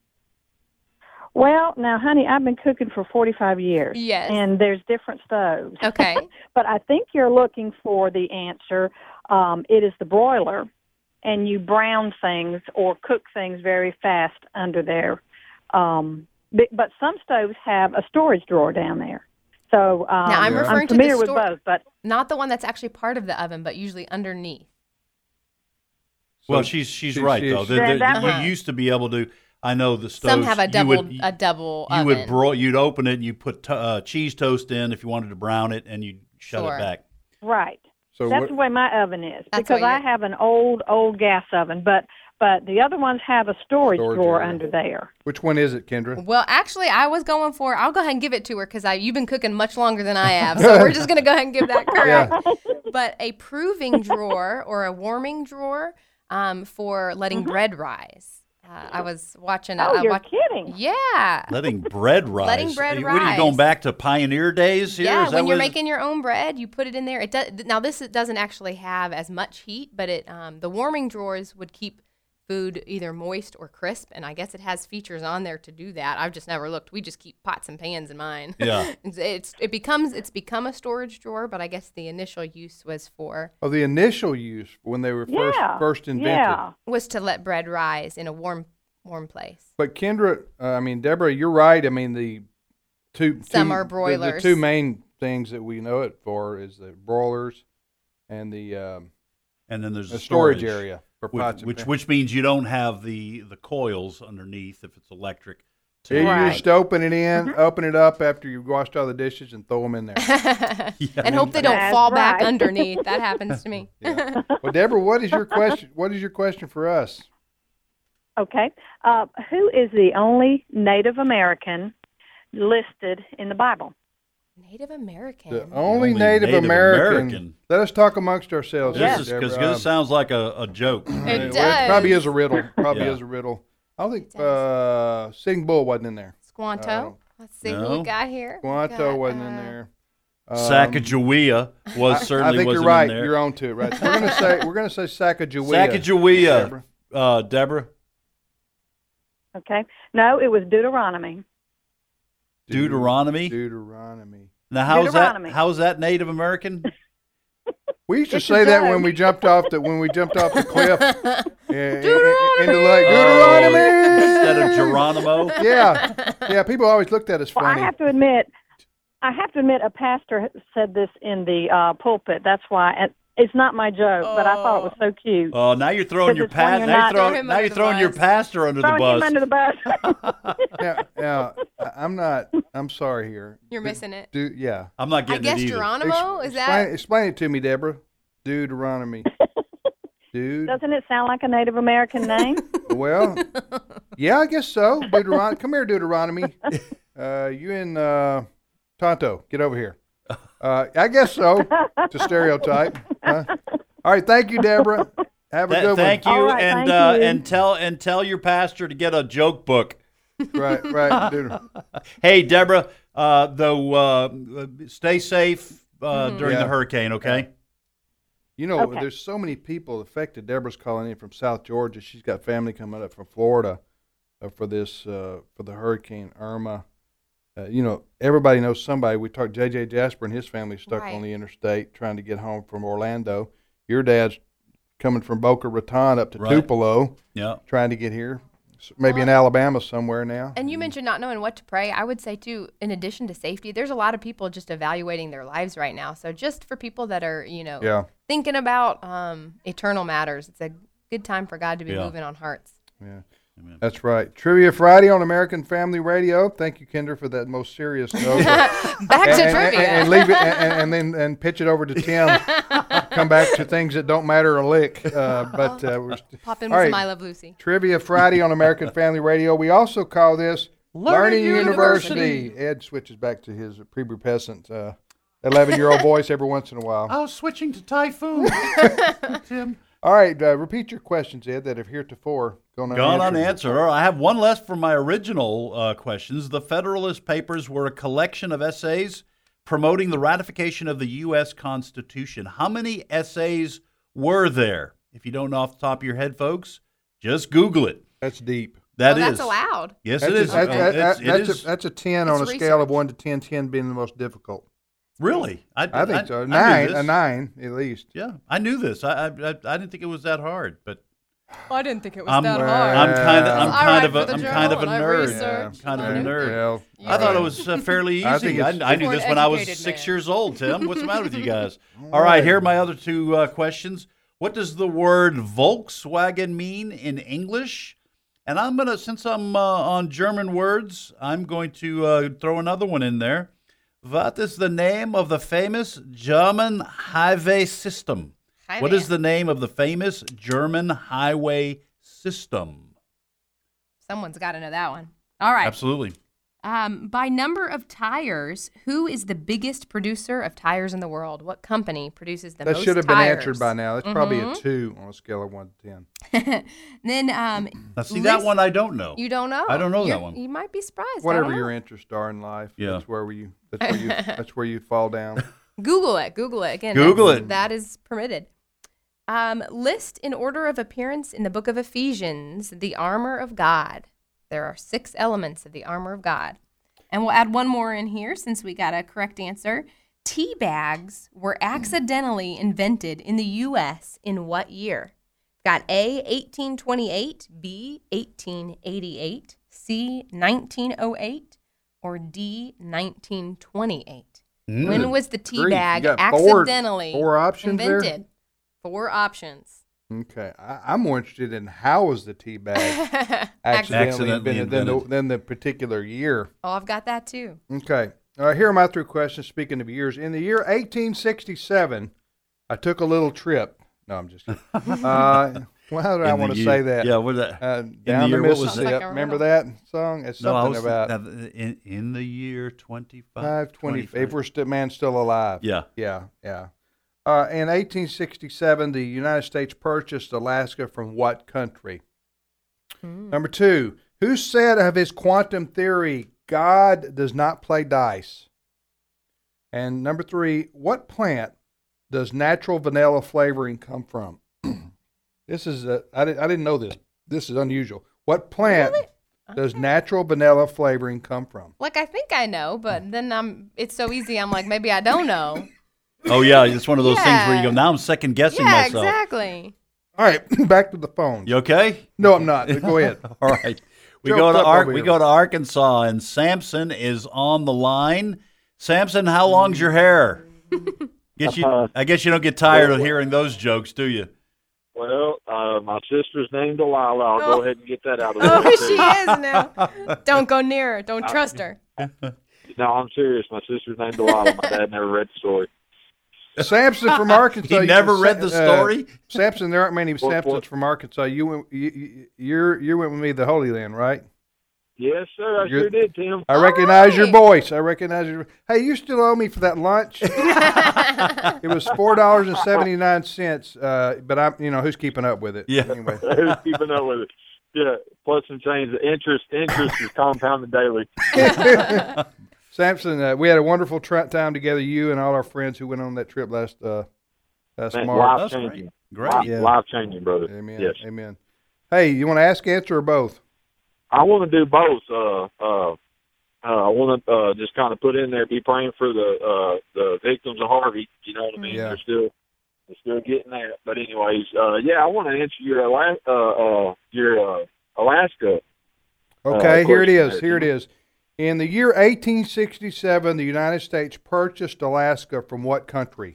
L: Well, now, honey, I've been cooking for forty-five years.
F: Yes.
L: And there's different stoves.
F: Okay.
L: But I think you're looking for the answer. Um, it is the broiler, and you brown things or cook things very fast under there. Um, but, but some stoves have a storage drawer down there. So um,
F: Now, I'm
C: Yeah.
F: referring
L: I'm
F: to
L: familiar
F: the
L: with
F: store,
L: both, but
F: not the one that's actually part of the oven, but usually underneath.
B: Well,
C: So
B: she's she's
C: she-
B: right
C: she-
B: though.
C: she-
B: The- the-
L: That
B: you
F: one-
B: used to be able to. I know the stoves.
F: Some have a
B: you
F: double
B: would-
F: a double
B: You
F: oven.
B: would bro- you'd open it and you put to- uh, cheese toast in if you wanted to brown it, and you'd shut
F: Sure.
B: it back.
L: right.
C: So
L: That's
C: what,
L: the way my oven is,
F: That's
L: because
F: what
L: I
F: you're-
L: have an old, old gas oven, but but the other ones have a storage,
C: Storage
L: drawer
C: area.
L: under there.
C: which one is it, Kendra?
F: Well, actually, I was going for. I'll go ahead and give it to her because you've been cooking much longer than I have, so we're just gonna go ahead and give that correct. But a proving drawer or a warming drawer um, for letting bread rise. Uh, I was watching.
L: Oh,
F: I
L: you're
F: watch-
L: kidding.
F: Yeah.
B: Letting bread rise.
F: Letting bread
B: What are you going
F: rise.
B: back to pioneer days here?
F: Yeah,
B: Is that
F: when you're
B: what-
F: making your own bread, you put it in there. It does now. This doesn't actually have as much heat, but it um, the warming drawers would keep food either moist or crisp, and I guess it has features on there to do that. I've just never looked. We just keep pots and pans in mine.
B: Yeah.
F: it's, it's it becomes it's become a storage drawer, but I guess the initial use was for
C: Oh, the initial use when they were first
L: Yeah.
C: first invented.
L: Yeah.
F: was to let bread rise in a warm warm place.
C: But Kendra, uh, I mean Deborah, you're right. I mean the two
F: Some
C: two-
F: are
C: the-
F: broilers.
C: The, two main things that we know it for is the broilers and the um,
B: And then there's
C: the
B: a
C: storage area for
B: which,
C: pots and
B: which
C: pans.
B: which means you don't have the the coils underneath if it's electric. to-
C: Yeah, you
L: Right.
C: just open it in, open it up after you've washed all the dishes, and throw them in there.
F: And hope they don't
L: That's
F: fall back
L: right.
F: underneath. That happens to me.
C: Yeah. Well, Deborah, what is your question? What is your question for us?
L: Okay. Uh, who is the only Native American listed in the Bible?
F: Native American.
C: The only,
B: only
C: Native,
B: Native
C: American.
B: American.
C: Let us talk amongst ourselves.
B: This
C: here,
B: is because
C: Deborah.
B: this sounds like a, a joke.
F: It
C: Well,
F: does.
C: probably is a riddle. Probably
B: Yeah.
C: is a riddle. I don't think uh, Sitting Bull wasn't in there.
F: Squanto.
C: Uh,
F: Let's see who
B: no.
F: we got here. We
C: Squanto
F: got,
C: wasn't
F: uh,
C: in there.
B: Sacagawea was
C: I-
B: certainly
C: I think
B: wasn't
C: you're right.
B: in there.
C: You're on to it, right? So we're gonna say we're gonna say Sacagawea.
B: Sacagawea,
C: Deborah.
B: uh, Deborah.
L: Okay. No, it was Deuteronomy.
B: Deuteronomy.
C: Deuteronomy.
B: Now, how's
L: Deuteronomy.
B: that? How's that Native American?
C: We used to
L: It's a
C: say that
L: joke.
C: when we jumped off the when we jumped off the cliff uh,
F: Deuteronomy!
C: into the lake.
B: Oh,
C: Deuteronomy.
B: instead of Geronimo.
C: Yeah, yeah. People always looked at us
L: Well, I
C: funny.
L: have to admit, I have to admit, a pastor said this in the uh, pulpit. That's why and it's not my joke, but I thought it was so cute.
B: Oh, now you're throwing your
L: Because it's when
B: pa-
L: you're
B: now you're
L: not-
B: throwing,
F: Throw him
B: now
F: under
B: you're
F: the
B: throwing your
F: bus.
B: pastor under the
L: Throwing
B: bus.
L: him under the bus.
C: Now, now, I- I'm not. I'm sorry here.
F: You're missing it.
C: Do yeah.
B: I'm not
F: I
B: getting
F: guess
B: it either.
F: Geronimo is
C: explain,
F: that?
C: explain it to me, Deborah. Deuteronomy. Dude.
L: Doesn't it sound like a Native American name?
C: Well, yeah, I guess so. Deuteronomy. Come here, Deuteronomy. Uh, you and uh, Tonto, get over here. Uh, I guess so. To stereotype. Huh? All right, thank you, Deborah. Have a
B: Th-
C: good
B: thank
C: one.
B: you,
L: All right,
B: and
L: thank
B: uh,
L: you.
B: and tell and tell your pastor to get a joke book.
C: Right, right. Deuteronomy.
B: Hey, Deborah, uh, though, uh, stay safe uh,
F: Mm-hmm.
B: during
C: Yeah.
B: the hurricane. Okay.
C: You know,
L: Okay.
C: there's so many people affected. Deborah's calling in from South Georgia. She's got family coming up from Florida uh, for this uh, for the Hurricane Irma. Uh, you know, everybody knows somebody. We talked J J Jasper and his family stuck
F: Right.
C: on the interstate trying to get home from Orlando. Your dad's coming from Boca Raton up to
B: Right.
C: Tupelo
B: Yeah.
C: trying to get here. S- Maybe in
F: Well,
C: Alabama somewhere now.
F: And you mentioned not knowing what to pray. I would say, too, in addition to safety, there's a lot of people just evaluating their lives right now. So just for people that are, you know,
C: Yeah.
F: thinking about um, eternal matters, it's a good time for God to be
B: Yeah.
F: moving on hearts.
C: Yeah.
B: Amen.
C: That's right. Trivia Friday on American Family Radio. Thank you, Kinder, for that most serious note.
F: Back to
C: and,
F: trivia.
C: and, and leave it, and, and then and pitch it over to Tim. Come back to things that don't matter a lick. Uh, but uh, we're st-
F: Pop in
C: all
F: with
C: right.
F: some I Love Lucy.
C: Trivia Friday on American Family Radio. We also call this
B: Learning
C: Learning,
B: University.
C: University. Ed switches back to his prepubescent uh, eleven-year-old voice every once in a while.
B: I was switching to Typhoon. Tim.
C: All right, uh, repeat your questions, Ed, that have heretofore gone
B: Gone
C: unanswered.
B: unanswered. All right, I have one less from my original uh, questions. The Federalist Papers were a collection of essays promoting the ratification of the U S Constitution. How many essays were there? If you don't know off the top of your head, folks, just Google it.
C: That's deep.
B: That
F: well,
B: is.
F: that's allowed.
B: Yes,
C: That's
B: it
C: a,
B: is.
C: that's,
B: Uh,
C: that-
B: it's-
C: that-
B: it
C: that's
B: is-
C: a, that's a ten
F: It's
C: on a scale of
F: research.
C: one to ten, ten being the most difficult.
B: Really? I,
C: I think so.
B: I knew
C: Nine,
B: this.
C: a nine at least.
B: Yeah, I knew this. I, I I I didn't think it was that hard, but
F: Well, I didn't think it was
B: I'm
F: that
C: Well,
F: hard.
B: I'm kind of I'm
F: It's all
B: kind
F: right
B: of
F: for
B: a
F: the
B: I'm
F: journal,
B: kind of a
F: and I
B: nerd.
F: researched,
B: kind of
F: and
B: a
F: I knew.
B: nerd.
C: Well,
B: I thought it was uh, fairly easy.
C: I
B: I,
C: think
B: I,
C: it's-
B: knew
F: For an
B: this when I was
F: educated
B: six
F: man.
B: years old, Tim. What's the matter with you guys? All right, here are my other two uh, questions. What does the word Volkswagen mean in English? And I'm going to, since I'm uh, on German words, I'm going to uh, throw another one in there. What is the name of the famous German highway system? What is the name of the famous German highway system?
F: Someone's got to know that one. All right.
B: Absolutely.
F: Um, by number of tires, who is the biggest producer of tires in the world? What company produces the
C: that
F: most
C: should have been
F: tires?
C: answered by now. That's probably a
F: Mhm.
C: two on a scale of one to ten.
F: Then um,
B: Now, see, that
F: list-
B: one I don't know.
F: You don't know.
B: I don't know that
F: You're-
B: one.
F: You might be surprised. I
C: Whatever
F: don't
C: your
F: know.
C: interests are in life,
B: Yeah.
C: that's where you. That's where you. that's where you fall down.
F: Google it. Google it again.
B: Google
F: that's-
B: it.
F: That is permitted. Um, list in order of appearance in the book of Ephesians the armor of God. There are six elements of the armor of God. And we'll add one more in here since we got a correct answer. Tea bags were accidentally invented in the U S in what year? Got A, eighteen twenty-eight, B, eighteen eighty-eight, C, nineteen oh eight, or D, nineteen twenty-eight.
B: Mm.
F: When was the tea
C: Grief, you
F: bag
C: got four-
F: accidentally
C: four options there?
F: invented? Four options.
C: Okay, I, I'm more interested in how was the tea bag accidentally,
B: Accidentally
C: invented, than the,
B: invented.
C: than the particular year.
F: Oh, I've got that too.
C: Okay, all right. Here are my three questions. Speaking of years, in the year eighteen sixty-seven, I took a little trip. No, I'm just kidding. uh, Well, how did I
B: In the
C: want to
B: year-
C: say that?
B: Yeah, what that?
C: Uh,
B: in
C: down the,
B: year, what was
C: Mississippi.
B: that?
C: Remember that song? It's
B: No, I
C: something
B: was-
C: about
B: that- in, in the year twenty-five.
C: five twenty. If we're still man still alive.
B: Yeah.
C: Yeah. Yeah. Uh, in eighteen sixty-seven, the United States purchased Alaska from what country? Number two, who said of his quantum theory, God does not play dice? And number three, what plant does natural vanilla flavoring come from? This is, a, I, didn't, I didn't know this. This is unusual. What plant
F: Really?
C: does natural vanilla flavoring come from?
F: Like I think I know, but then I'm. It's so easy. I'm like maybe I don't know.
B: Oh yeah, it's one of those things where you
F: Yeah.
B: go. Now I'm second guessing
F: yeah,
B: myself.
F: exactly.
C: All right, back to the phone.
B: You okay?
C: No, I'm not. Go ahead.
B: All right. We
C: Joked
B: go to
C: up
B: Ar-
C: over
B: we
C: here.
B: go to Arkansas, and Samson is on the line. Samson, how long's your hair? Guess you,
M: Uh,
B: I guess you don't get tired of hearing those jokes, do you?
M: Well, uh, my sister's named Delilah. I'll
F: Oh.
M: go ahead and get that out of the way.
F: Oh, she is now. Don't go near her. Don't trust her.
M: No, I'm serious. My sister's named Delilah. My dad never read the story.
C: Samson from Arkansas.
B: He
C: you-
B: never read the
C: uh,
B: story?
C: Samson, there aren't many
M: What-
C: Samsons
M: what?
C: from Arkansas. You went, you, you, you're, you went with me to the Holy Land, right?
M: Yes, sir. I
C: You're-
M: sure did, Tim.
C: I recognize your voice. I recognize your. Hey, you still owe me for that lunch. It was four dollars and seventy nine cents. Uh, but I'm, you know, who's keeping up with it?
B: Yeah.
C: Anyway.
M: Who's keeping up with it? Yeah, plus and change. The interest, interest is compounded daily.
C: Samson, uh, we had a wonderful tra- time together. You and all our friends who went on that trip last uh, last
M: Man,
C: March.
M: life changing.
B: Great.
M: Life,
C: Yeah.
M: life changing, brother.
C: Amen.
M: Yes.
C: Amen. Hey, you want to ask, answer, or both?
M: I want to do both. Uh, uh, uh, I want to uh, just kind of put in there, be praying for the uh, the victims of Harvey. You know what I mean?
C: Yeah.
M: They're still they're still getting that. But anyways, uh, yeah, I want to answer your Ala- uh, uh, your uh, Alaska.
C: Okay,
M: Uh,
C: here it
M: question
C: is.
M: there,
C: Here it
M: Tim.
C: is. In the year eighteen sixty-seven, the United States purchased Alaska from what country?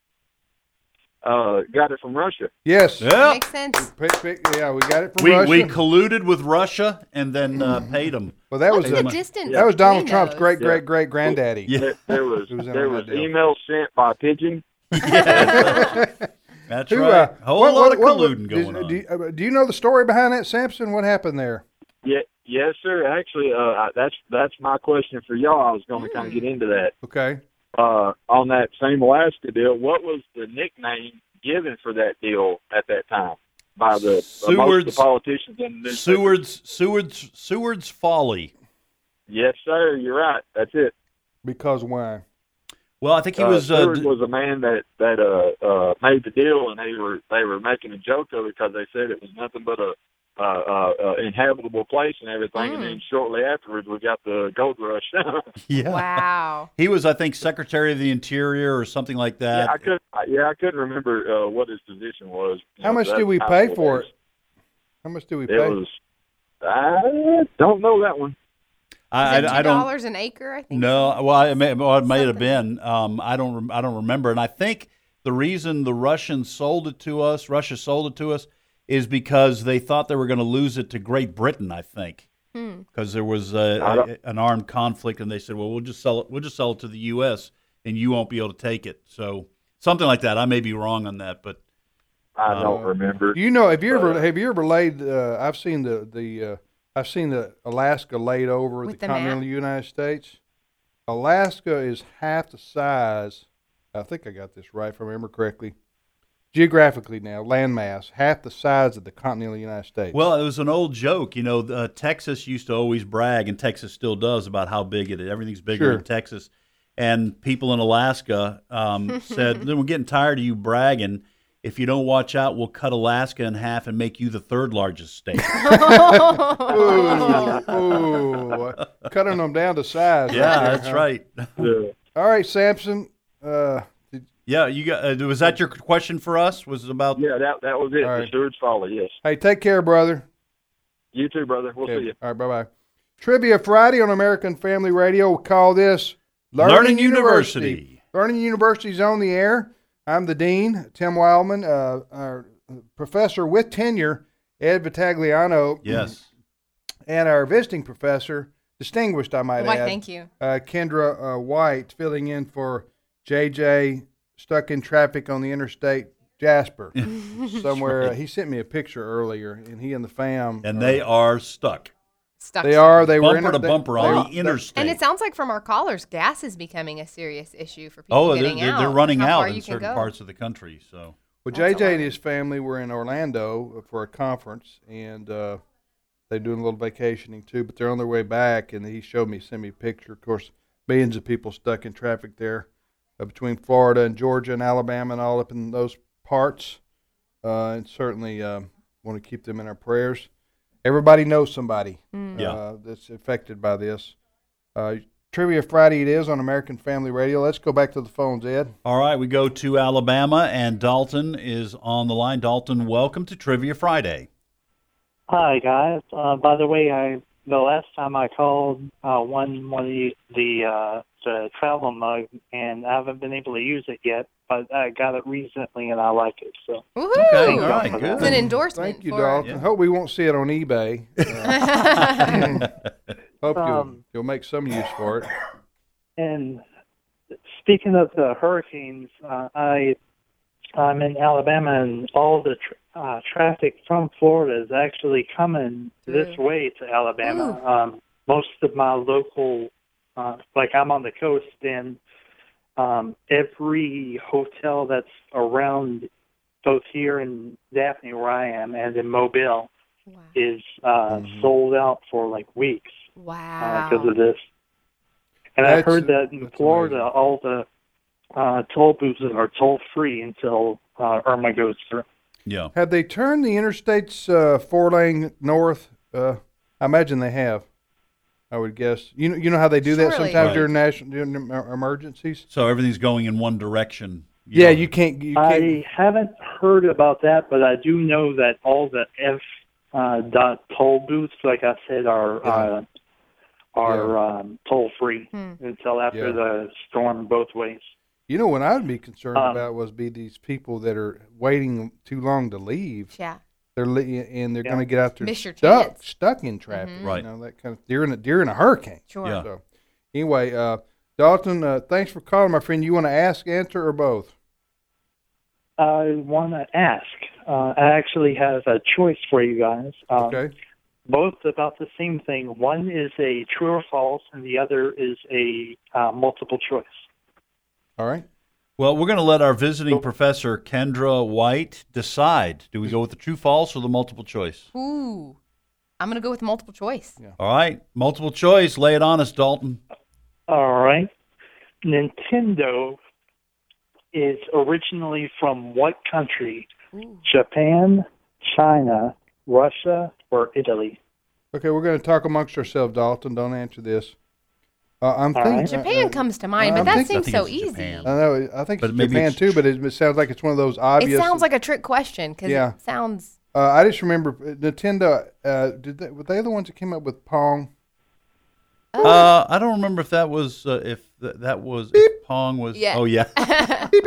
M: Uh, got it from Russia.
C: Yes.
B: Yeah.
F: Makes sense.
C: Pick- pick- Yeah, we got it from
B: We
C: Russia.
B: we colluded with Russia and then uh, paid them.
C: well, that
F: What
C: was
F: is
C: a,
F: the distance
C: that was Donald
F: between
C: Trump's
F: those?
C: great
M: Yeah.
C: great great granddaddy.
B: Yeah.
M: There, there was
C: Who was in
M: there
C: on
M: was
C: that deal?
M: emails sent by pigeon.
B: That's
C: Who,
B: right.
C: uh,
B: A whole
C: what-
B: lot
C: what-
B: of
C: what-
B: colluding
C: does-
B: going on.
C: Do you, uh, do you know the story behind that, Samson? What happened there?
M: Yeah, yes, sir. Actually, uh, I- that's that's my question for y'all. I was going to kind of get into that.
C: Okay.
M: Uh, on that same Alaska deal, what was the nickname given for that deal at that time by the uh, most of
B: Seward's-
M: the politicians in the newspaper?
B: Seward's Seward's Seward's Folly.
M: Yes, sir. You're right. That's it.
C: Because why?
B: Well, I think he
M: Uh,
B: was. Uh,
M: Seward
B: d-
M: was a man that that uh, uh, made the deal, and they were they were making a joke of it because they said it was nothing but a uh, uh, uh, inhabitable place and everything. And then shortly afterwards, we got the gold rush.
B: yeah.
F: Wow.
B: He was, I think, Secretary of the Interior or something like that.
M: yeah, I could. Yeah, I couldn't remember uh, what his position was. You
C: How
M: know,
C: much
M: that
C: did we
M: high
C: pay
M: school
C: for
M: days.
C: it? How much did we
M: It
C: pay?
M: was. I don't know that one.
B: I,
F: Is it
B: I, I
F: two
B: don't.
F: dollars an acre? I think.
B: No, well, it may, well, it may have been. Um, I don't. rem- I don't remember. And I think the reason the Russians sold it to us, Russia sold it to us, is because they thought they were going to lose it to Great Britain. I think
F: Hmm.
B: because there was a,
M: I don't-
B: a, an armed conflict, and they said, "Well, we'll just sell it. We'll just sell it to the U S and you won't be able to take it." So something like that. I may be wrong on that, but
M: I
B: Um,
M: don't remember.
C: You know, have you ever
M: Uh,
C: have you ever laid? Uh, I've seen the the uh, I've seen the Alaska laid over
F: With
C: the
F: the
C: continental
F: map?
C: United States. Alaska is half the size. I think I got this right, if I remember correctly. Geographically, now landmass half the size of the continental United States.
B: well, it was an old joke. You know, uh, Texas used to always brag, and Texas still does, about how big it is. Everything's bigger
C: Sure.
B: in Texas. And people in Alaska um, said, "We're getting tired of you bragging. If you don't watch out, we'll cut Alaska in half and make you the third largest state."
C: ooh, ooh, cutting them down to size.
B: Yeah,
C: right there,
B: that's
C: huh?
B: right.
M: Yeah.
C: All right, Samson. Uh,
B: Yeah, you got. Uh, was that your question for us? Was it about?
M: Yeah, that that was it.
C: All
M: The
C: right.
M: Seward's Folly. Yes.
C: hey, take care, brother.
M: You too, brother. We'll
C: Okay.
M: see you.
C: All right, bye bye. Trivia Friday on American Family Radio. We'll call this
B: Learning University.
C: Learning University is on the air. I'm the dean, Tim Wildman, uh, our professor with tenure, Ed Vitagliano.
B: Yes.
C: And our visiting professor, distinguished, I might
F: Why,
C: add.
F: thank you.
C: Uh, Kendra uh, White, filling in for J J, stuck in traffic on the interstate Jasper, somewhere.
B: right.
C: He sent me a picture earlier, and he and the fam.
B: And they are stuck.
F: Stuck.
C: They are. They were
B: Bumper
C: in,
B: to
C: they-
B: bumper
C: they-
B: on the
C: they-
B: interstate.
F: And it sounds like from our callers, gas is becoming a serious issue for people
B: Oh, they're,
F: getting
B: they're,
F: out.
B: they're running
F: How
B: out
F: far
B: in
F: you can
B: certain
F: go.
B: parts of the country. So,
C: Well,
F: That's
C: J
F: a
C: J
F: lot.
C: and his family were in Orlando for a conference, and uh, they're doing a little vacationing too. But they're on their way back, and he showed me, sent me a picture. Of course, millions of people stuck in traffic there uh, between Florida and Georgia and Alabama and all up in those parts. Uh, and certainly uh, want to keep them in our prayers. Everybody knows somebody
F: Mm.
C: uh,
B: Yeah.
C: that's affected by this. Uh, Trivia Friday it is on American Family Radio. Let's go back to the phones, Ed.
B: all right, we go to Alabama, and Dalton is on the line. Dalton, welcome to Trivia Friday.
N: Hi guys. Uh, by the way, I the last time I called, uh, won one of the the, uh, the travel mug, and I haven't been able to use it yet. But I got it recently, and I like it. So
F: Woohoo!
B: Okay, all right, good.
F: It's an endorsement.
C: Thank you,
F: for
C: Dalton.
B: Yeah.
C: Hope we won't see it on eBay. Uh, hope you'll,
N: Um,
C: you'll make some use for it.
N: And speaking of the hurricanes, uh, I I'm in Alabama, and all the tr- uh, traffic from Florida is actually coming this way to Alabama. Um, most of my local, uh, like I'm on the coast, and um, every hotel that's around, both here in Daphne, where I am, and in Mobile,
F: Wow.
N: is uh, sold out for like weeks
F: Wow.
N: because of this. And I
C: That's-
N: heard that in
C: that's
N: Florida,
C: amazing.
N: all the uh, toll booths are toll free until uh, Irma goes through.
B: Yeah.
C: Have they turned the interstates uh, four lane north? Uh, I imagine they have. I would guess. You know, you know how they do that
F: Surely.
C: sometimes
B: Right.
C: during national during em- emergencies.
B: So everything's going in one direction. You
C: Yeah,
B: know.
C: you can't. You can't.
N: I haven't heard about that, but I do know that all the F uh, dot toll booths, like I said, are uh, are um, toll free
F: Hmm.
N: until after
C: Yeah.
N: the storm both ways.
C: You know what I'd be concerned
N: Um,
C: about was be these people that are waiting too long to leave.
F: Yeah.
C: They're li- and they're
N: Yeah.
C: going to get out there
F: Miss your
C: stuck
F: chance.
C: stuck in traffic.
F: Mhm.
B: Right.
C: You know that kind of during a, during a hurricane.
F: Sure.
B: Yeah.
C: So anyway, uh, Dalton, uh, thanks for calling, my friend. You want to ask, answer, or both?
N: I want to ask. Uh, I actually have a choice for you guys. Um,
C: Okay.
N: Both about the same thing. One is a true or false, and the other is a uh, multiple choice.
C: All right.
B: Well, we're going to let our visiting professor, Kendra White, decide. Do we go with the true, false, or the multiple choice?
F: Ooh. I'm going to go with multiple choice.
B: All right. Multiple choice. Lay it on us, Dalton.
N: All right. Nintendo is originally from what country?
F: Ooh.
N: Japan, China, Russia, or Italy?
C: Okay, we're going to talk amongst ourselves, Dalton. Don't answer this. Uh, I'm
N: All
C: thinking
N: right.
F: Japan
C: uh,
F: comes to mind,
C: I'm
F: but that
C: thinking-
F: seems
B: I
F: so
B: think it's
F: easy.
B: Japan.
C: I know. I think
B: But
C: it's
B: maybe
C: Japan
B: it's
C: too,
B: tr-
C: but it, it sounds like it's one of those obvious.
F: It sounds like a trick question because
C: Yeah.
F: it sounds.
C: Uh, I just remember uh, Nintendo. Uh, did they, were they the ones that came up with Pong?
B: Uh, I don't remember if that was uh, if th- that was if Pong was.
F: Yeah.
B: Oh yeah. beep,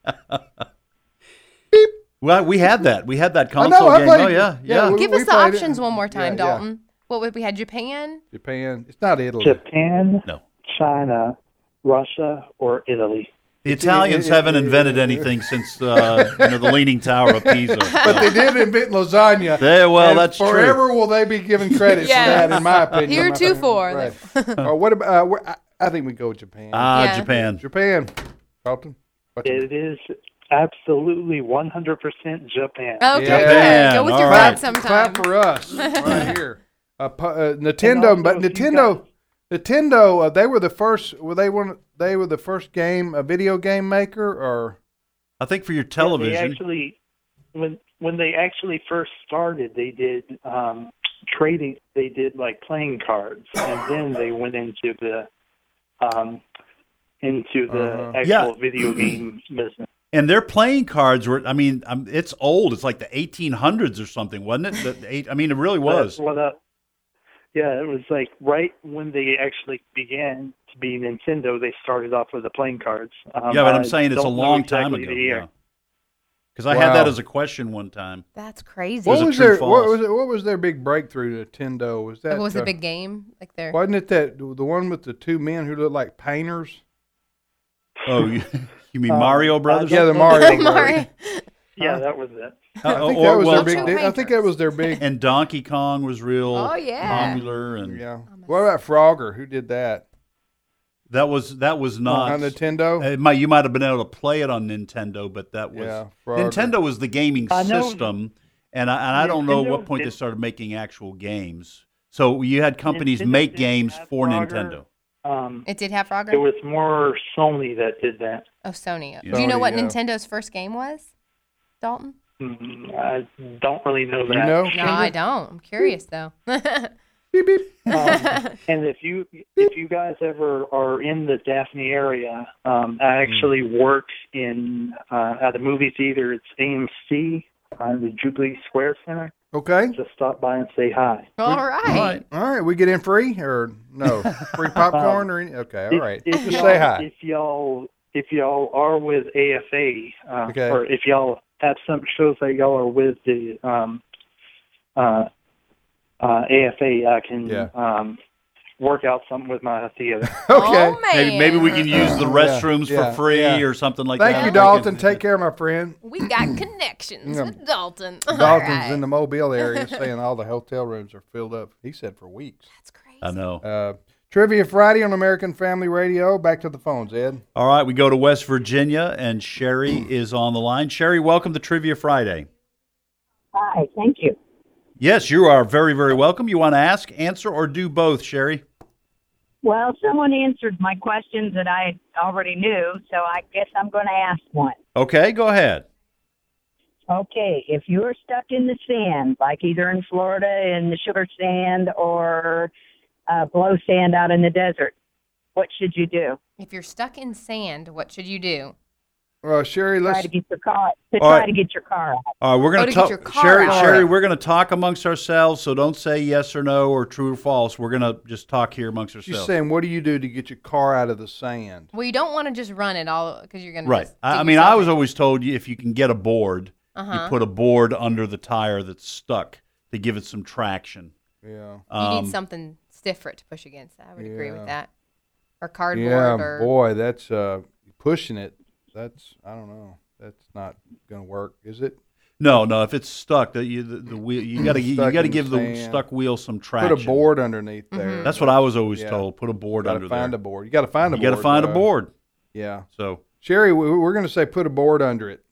B: beep. Well, we had that. We had that
C: I know,
B: console
C: I
B: game.
C: played-
B: Oh yeah,
C: yeah,
B: yeah.
C: we-
F: Give us the
C: played it.
F: options one more time,
C: Yeah, yeah.
F: Dalton. What would we had? Japan.
C: Japan. It's not Italy.
N: Japan,
B: No.
N: China, Russia, or Italy?
B: The Italians haven't invented anything since uh, you know the Leaning Tower of Pisa.
C: But they did invent lasagna.
B: There, well,
C: and
B: that's true.
C: forever will they be given credit
F: Yes.
C: for that, in my opinion.
F: Here
C: My
F: too
C: opinion.
F: for.
C: Right. uh, what about? Uh, where, I, I think we go with Japan.
B: Ah,
F: Yeah.
B: Japan.
C: Japan. Dalton. What's
N: It is absolutely one hundred percent Japan.
F: Okay,
C: Yeah.
F: good. Go with
B: All
F: your
B: right.
F: gut sometime.
C: Clap for us right here. Uh, pu- uh, Nintendo,
N: also,
C: but
N: if you
C: Nintendo, Nintendo, uh, they were the first. Were they one? They were the first game, a video game maker, or
B: I think for your
N: They
B: television.
N: actually, when when they actually first started, they did um, trading. They did like playing cards, and then they went into the um, into the
C: Uh-huh.
N: actual
B: Yeah.
N: video game business.
B: And their playing cards were, I mean, um, it's old. It's like the eighteen hundreds or something, wasn't it? The, the eight, I mean, it really was.
N: But, well, uh, yeah, it was like right when they actually began to be Nintendo, they started off with the playing cards. Um,
B: yeah, but
N: I
B: I'm saying it's a
N: don't know
B: long time
N: exactly
B: ago.
N: the year.
B: Because I had that
C: Wow.
B: as a question one time.
F: That's crazy.
C: what
B: was a
C: was
B: true
C: their
B: false.
C: what was it, what was their big breakthrough? Nintendo was that?
F: What was
C: uh,
F: the big game? Like there.
C: Wasn't it that the one with the two men who looked like painters?
B: Oh, you, you mean
N: Um,
B: Mario Brothers?
C: Yeah, the Mario.
F: Mario.
N: Yeah, that was it.
C: I think
B: or-
C: that was
B: well,
C: their big. I think that was their big.
B: And Donkey Kong was real
F: Oh, yeah.
B: popular, and
C: Yeah. What about Frogger? Who did that?
B: that was that was not
C: On Nintendo?
B: It might, you might have been able to play it on Nintendo, but that was
C: Yeah, Frogger.
B: Nintendo was the gaming
N: I know-
B: system, and I, and I don't know
N: Nintendo
B: what point they
N: did-
B: started making actual games. So you had companies
N: Nintendo
B: make
N: did
B: games
N: have
B: for
N: Frogger.
B: Nintendo.
N: Um,
F: It did have Frogger?
N: it was more Sony that did that.
F: Oh, Sony.
B: Yeah.
F: Do you know
C: Sony,
F: what
C: yeah.
F: Nintendo's first game was, Dalton?
N: Mm, I don't really know that.
C: You know?
F: No, I don't. I'm curious, though.
C: Beep, beep.
N: Um, and if you if you guys ever are in the Daphne area, um, I actually work in uh, at a movie theater. It's A M C on the Jubilee Square Center.
C: Okay.
N: Just stop by and say hi.
F: All right.
C: All right. We get in free or no? Free popcorn or any? Okay. All
N: If-
C: right.
N: If,
C: Just
N: y'all,
C: say hi.
N: If y'all if y'all are with A F A, uh,
C: Okay.
N: or if y'all have some shows that y'all are with the um, uh, uh, A F A, I can
C: Yeah.
N: um, work out something with my theater.
C: Okay.
F: Oh,
B: Maybe maybe we can use the
C: Yeah,
B: restrooms
C: yeah,
B: for free
C: yeah.
B: or something like
C: Thank
B: that.
C: you,
B: We
C: Dalton.
B: can-
C: Take care, my friend.
F: We got connections
C: Yeah.
F: with Dalton. All
C: Dalton's
F: right.
C: in the Mobile area saying all the hotel rooms are filled up. He said for weeks.
F: That's crazy.
B: I know.
C: Uh, Trivia Friday on American Family Radio. Back to the phones, Ed.
B: All right, we go to West Virginia, and Sherry is on the line. Sherry, welcome to Trivia Friday.
G: Hi, thank you.
B: Yes, you are very, very welcome. You want to ask, answer, or do both, Sherry?
G: Well, someone answered my questions that I already knew, so I guess I'm going to ask one.
B: Okay, go ahead.
G: Okay, if you're stuck in the sand, like either in Florida in the sugar sand or uh, blow sand out in the desert, what should you do?
F: If you're stuck in sand, what should you do?
C: Well, Sherry,
G: Try
C: let's.
G: to get your car to
B: All
G: try
B: right.
G: to get your car out.
B: All right, we're
F: Oh,
B: going
F: to
B: to
F: get
B: talk,
F: your car
B: Sherry.
F: out.
B: Sherry, we're going to talk amongst ourselves. So don't say yes or no or true or false. We're going to just talk here amongst
C: She's
B: ourselves.
C: saying, what do you do to get your car out of the sand?
F: Well, you don't want to just run it all because you're going to
B: Right.
F: Just
B: I,
F: dig
B: I mean, I
F: yourself
B: was
F: in.
B: always told you if you can get a board,
F: Uh-huh.
B: you put a board under the tire that's stuck to give it some traction.
C: Yeah.
F: You
B: Um,
F: need something stiff for it to push against. I would agree
C: Yeah.
F: with that. Or cardboard.
C: Yeah,
F: or
C: boy, that's uh, pushing it. That's I don't know. That's not going to work, is it?
B: No, no. If it's stuck, the you, the, the wheel you got to you
C: Stuck
B: got to
C: in
B: give the
C: sand.
B: stuck wheel some traction.
C: Put a board underneath there.
F: Mm-hmm.
B: That's what I was always
C: Yeah.
B: told. Put a board
C: Gotta
B: under
C: find
B: there.
C: a board. You got to find a
B: You
C: board.
B: got to find
C: uh,
B: a board.
C: Yeah.
B: So
C: Sherry, we, we're going to say put a board under it.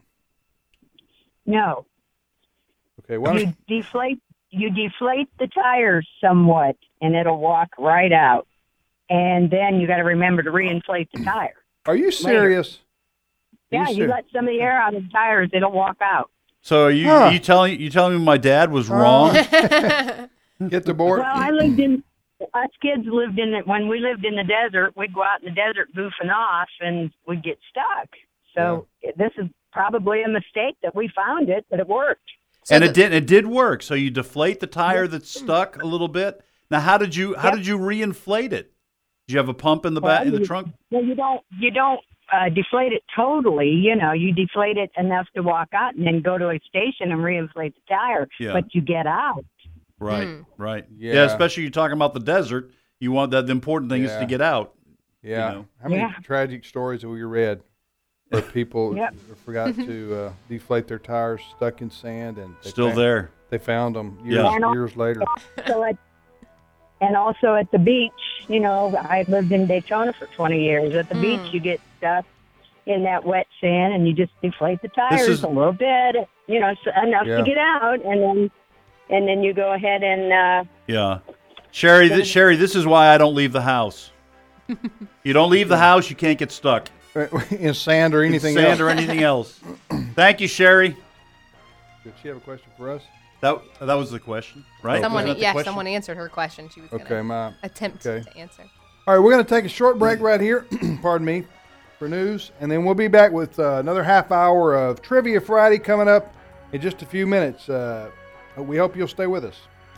G: No,
C: Okay. Why
G: you
C: don't,
G: deflate you deflate the tires somewhat, and it'll walk right out. And then you got to remember to reinflate the tire.
C: are you serious? Are
G: Yeah,
C: you
G: you
C: ser-
G: let some of the air out of the tires, it'll walk out.
B: so are you
C: Huh.
B: you telling you telling me my dad was wrong?
C: Get the board.
G: Well, I lived in. Us kids lived in it when we lived in the desert. We'd go out in the desert goofing off, and we'd get stuck. So this is probably a mistake that we found it, but it worked.
F: So
B: and
F: the-
B: it did it did work. So you deflate the tire that's stuck a little bit. Now how did you how
G: Yep.
B: did you reinflate it? Did you have a pump in the
G: Well,
B: back in the
G: you-
B: trunk?
G: Well, you don't. You don't uh, deflate it totally. You know, you deflate it enough to walk out, and then go to a station and reinflate the tire.
B: Yeah.
G: But you get out.
B: Right,
F: Mm.
B: right. Yeah.
C: Yeah.
B: especially you're talking about the desert. You want that the important thing is
C: Yeah.
B: to get out.
C: Yeah.
B: you know.
C: How many
G: Yeah.
C: tragic stories have we read where people
G: Yep.
C: forgot to uh, deflate their tires, stuck in sand, and they
B: Still
C: found-
B: there.
C: They found them years,
B: Yeah.
C: years later.
G: So at, and also at the beach, you know, I lived in Daytona for twenty years. At the
F: Mm.
G: beach, you get stuck in that wet sand, and you just deflate the tires
B: is-
G: a little bit, you know, so enough
C: Yeah.
G: to get out, and then and then you go ahead and uh,
B: Yeah. Sherry, this, Sherry, this is why I don't leave the house. You don't leave the house, you can't get stuck.
C: in sand or
B: In
C: anything
B: sand
C: else.
B: or anything else. Thank you, Sherry.
C: Did she have a question for us?
B: That that was the question, right?
F: Someone,
B: Wasn't that the
F: yeah,
B: question?
F: someone answered her question. She was going
C: Okay,
F: to
C: my
F: attempt
C: okay.
F: to answer.
C: All right, we're going to take a short break right here. Pardon me, for news, and then we'll be back with uh, another half hour of Trivia Friday coming up in just a few minutes. Uh, we hope you'll stay with us.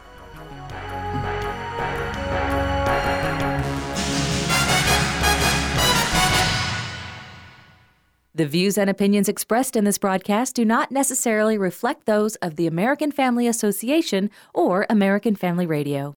J: The views and opinions expressed in this broadcast do not necessarily reflect those of the American Family Association or American Family Radio.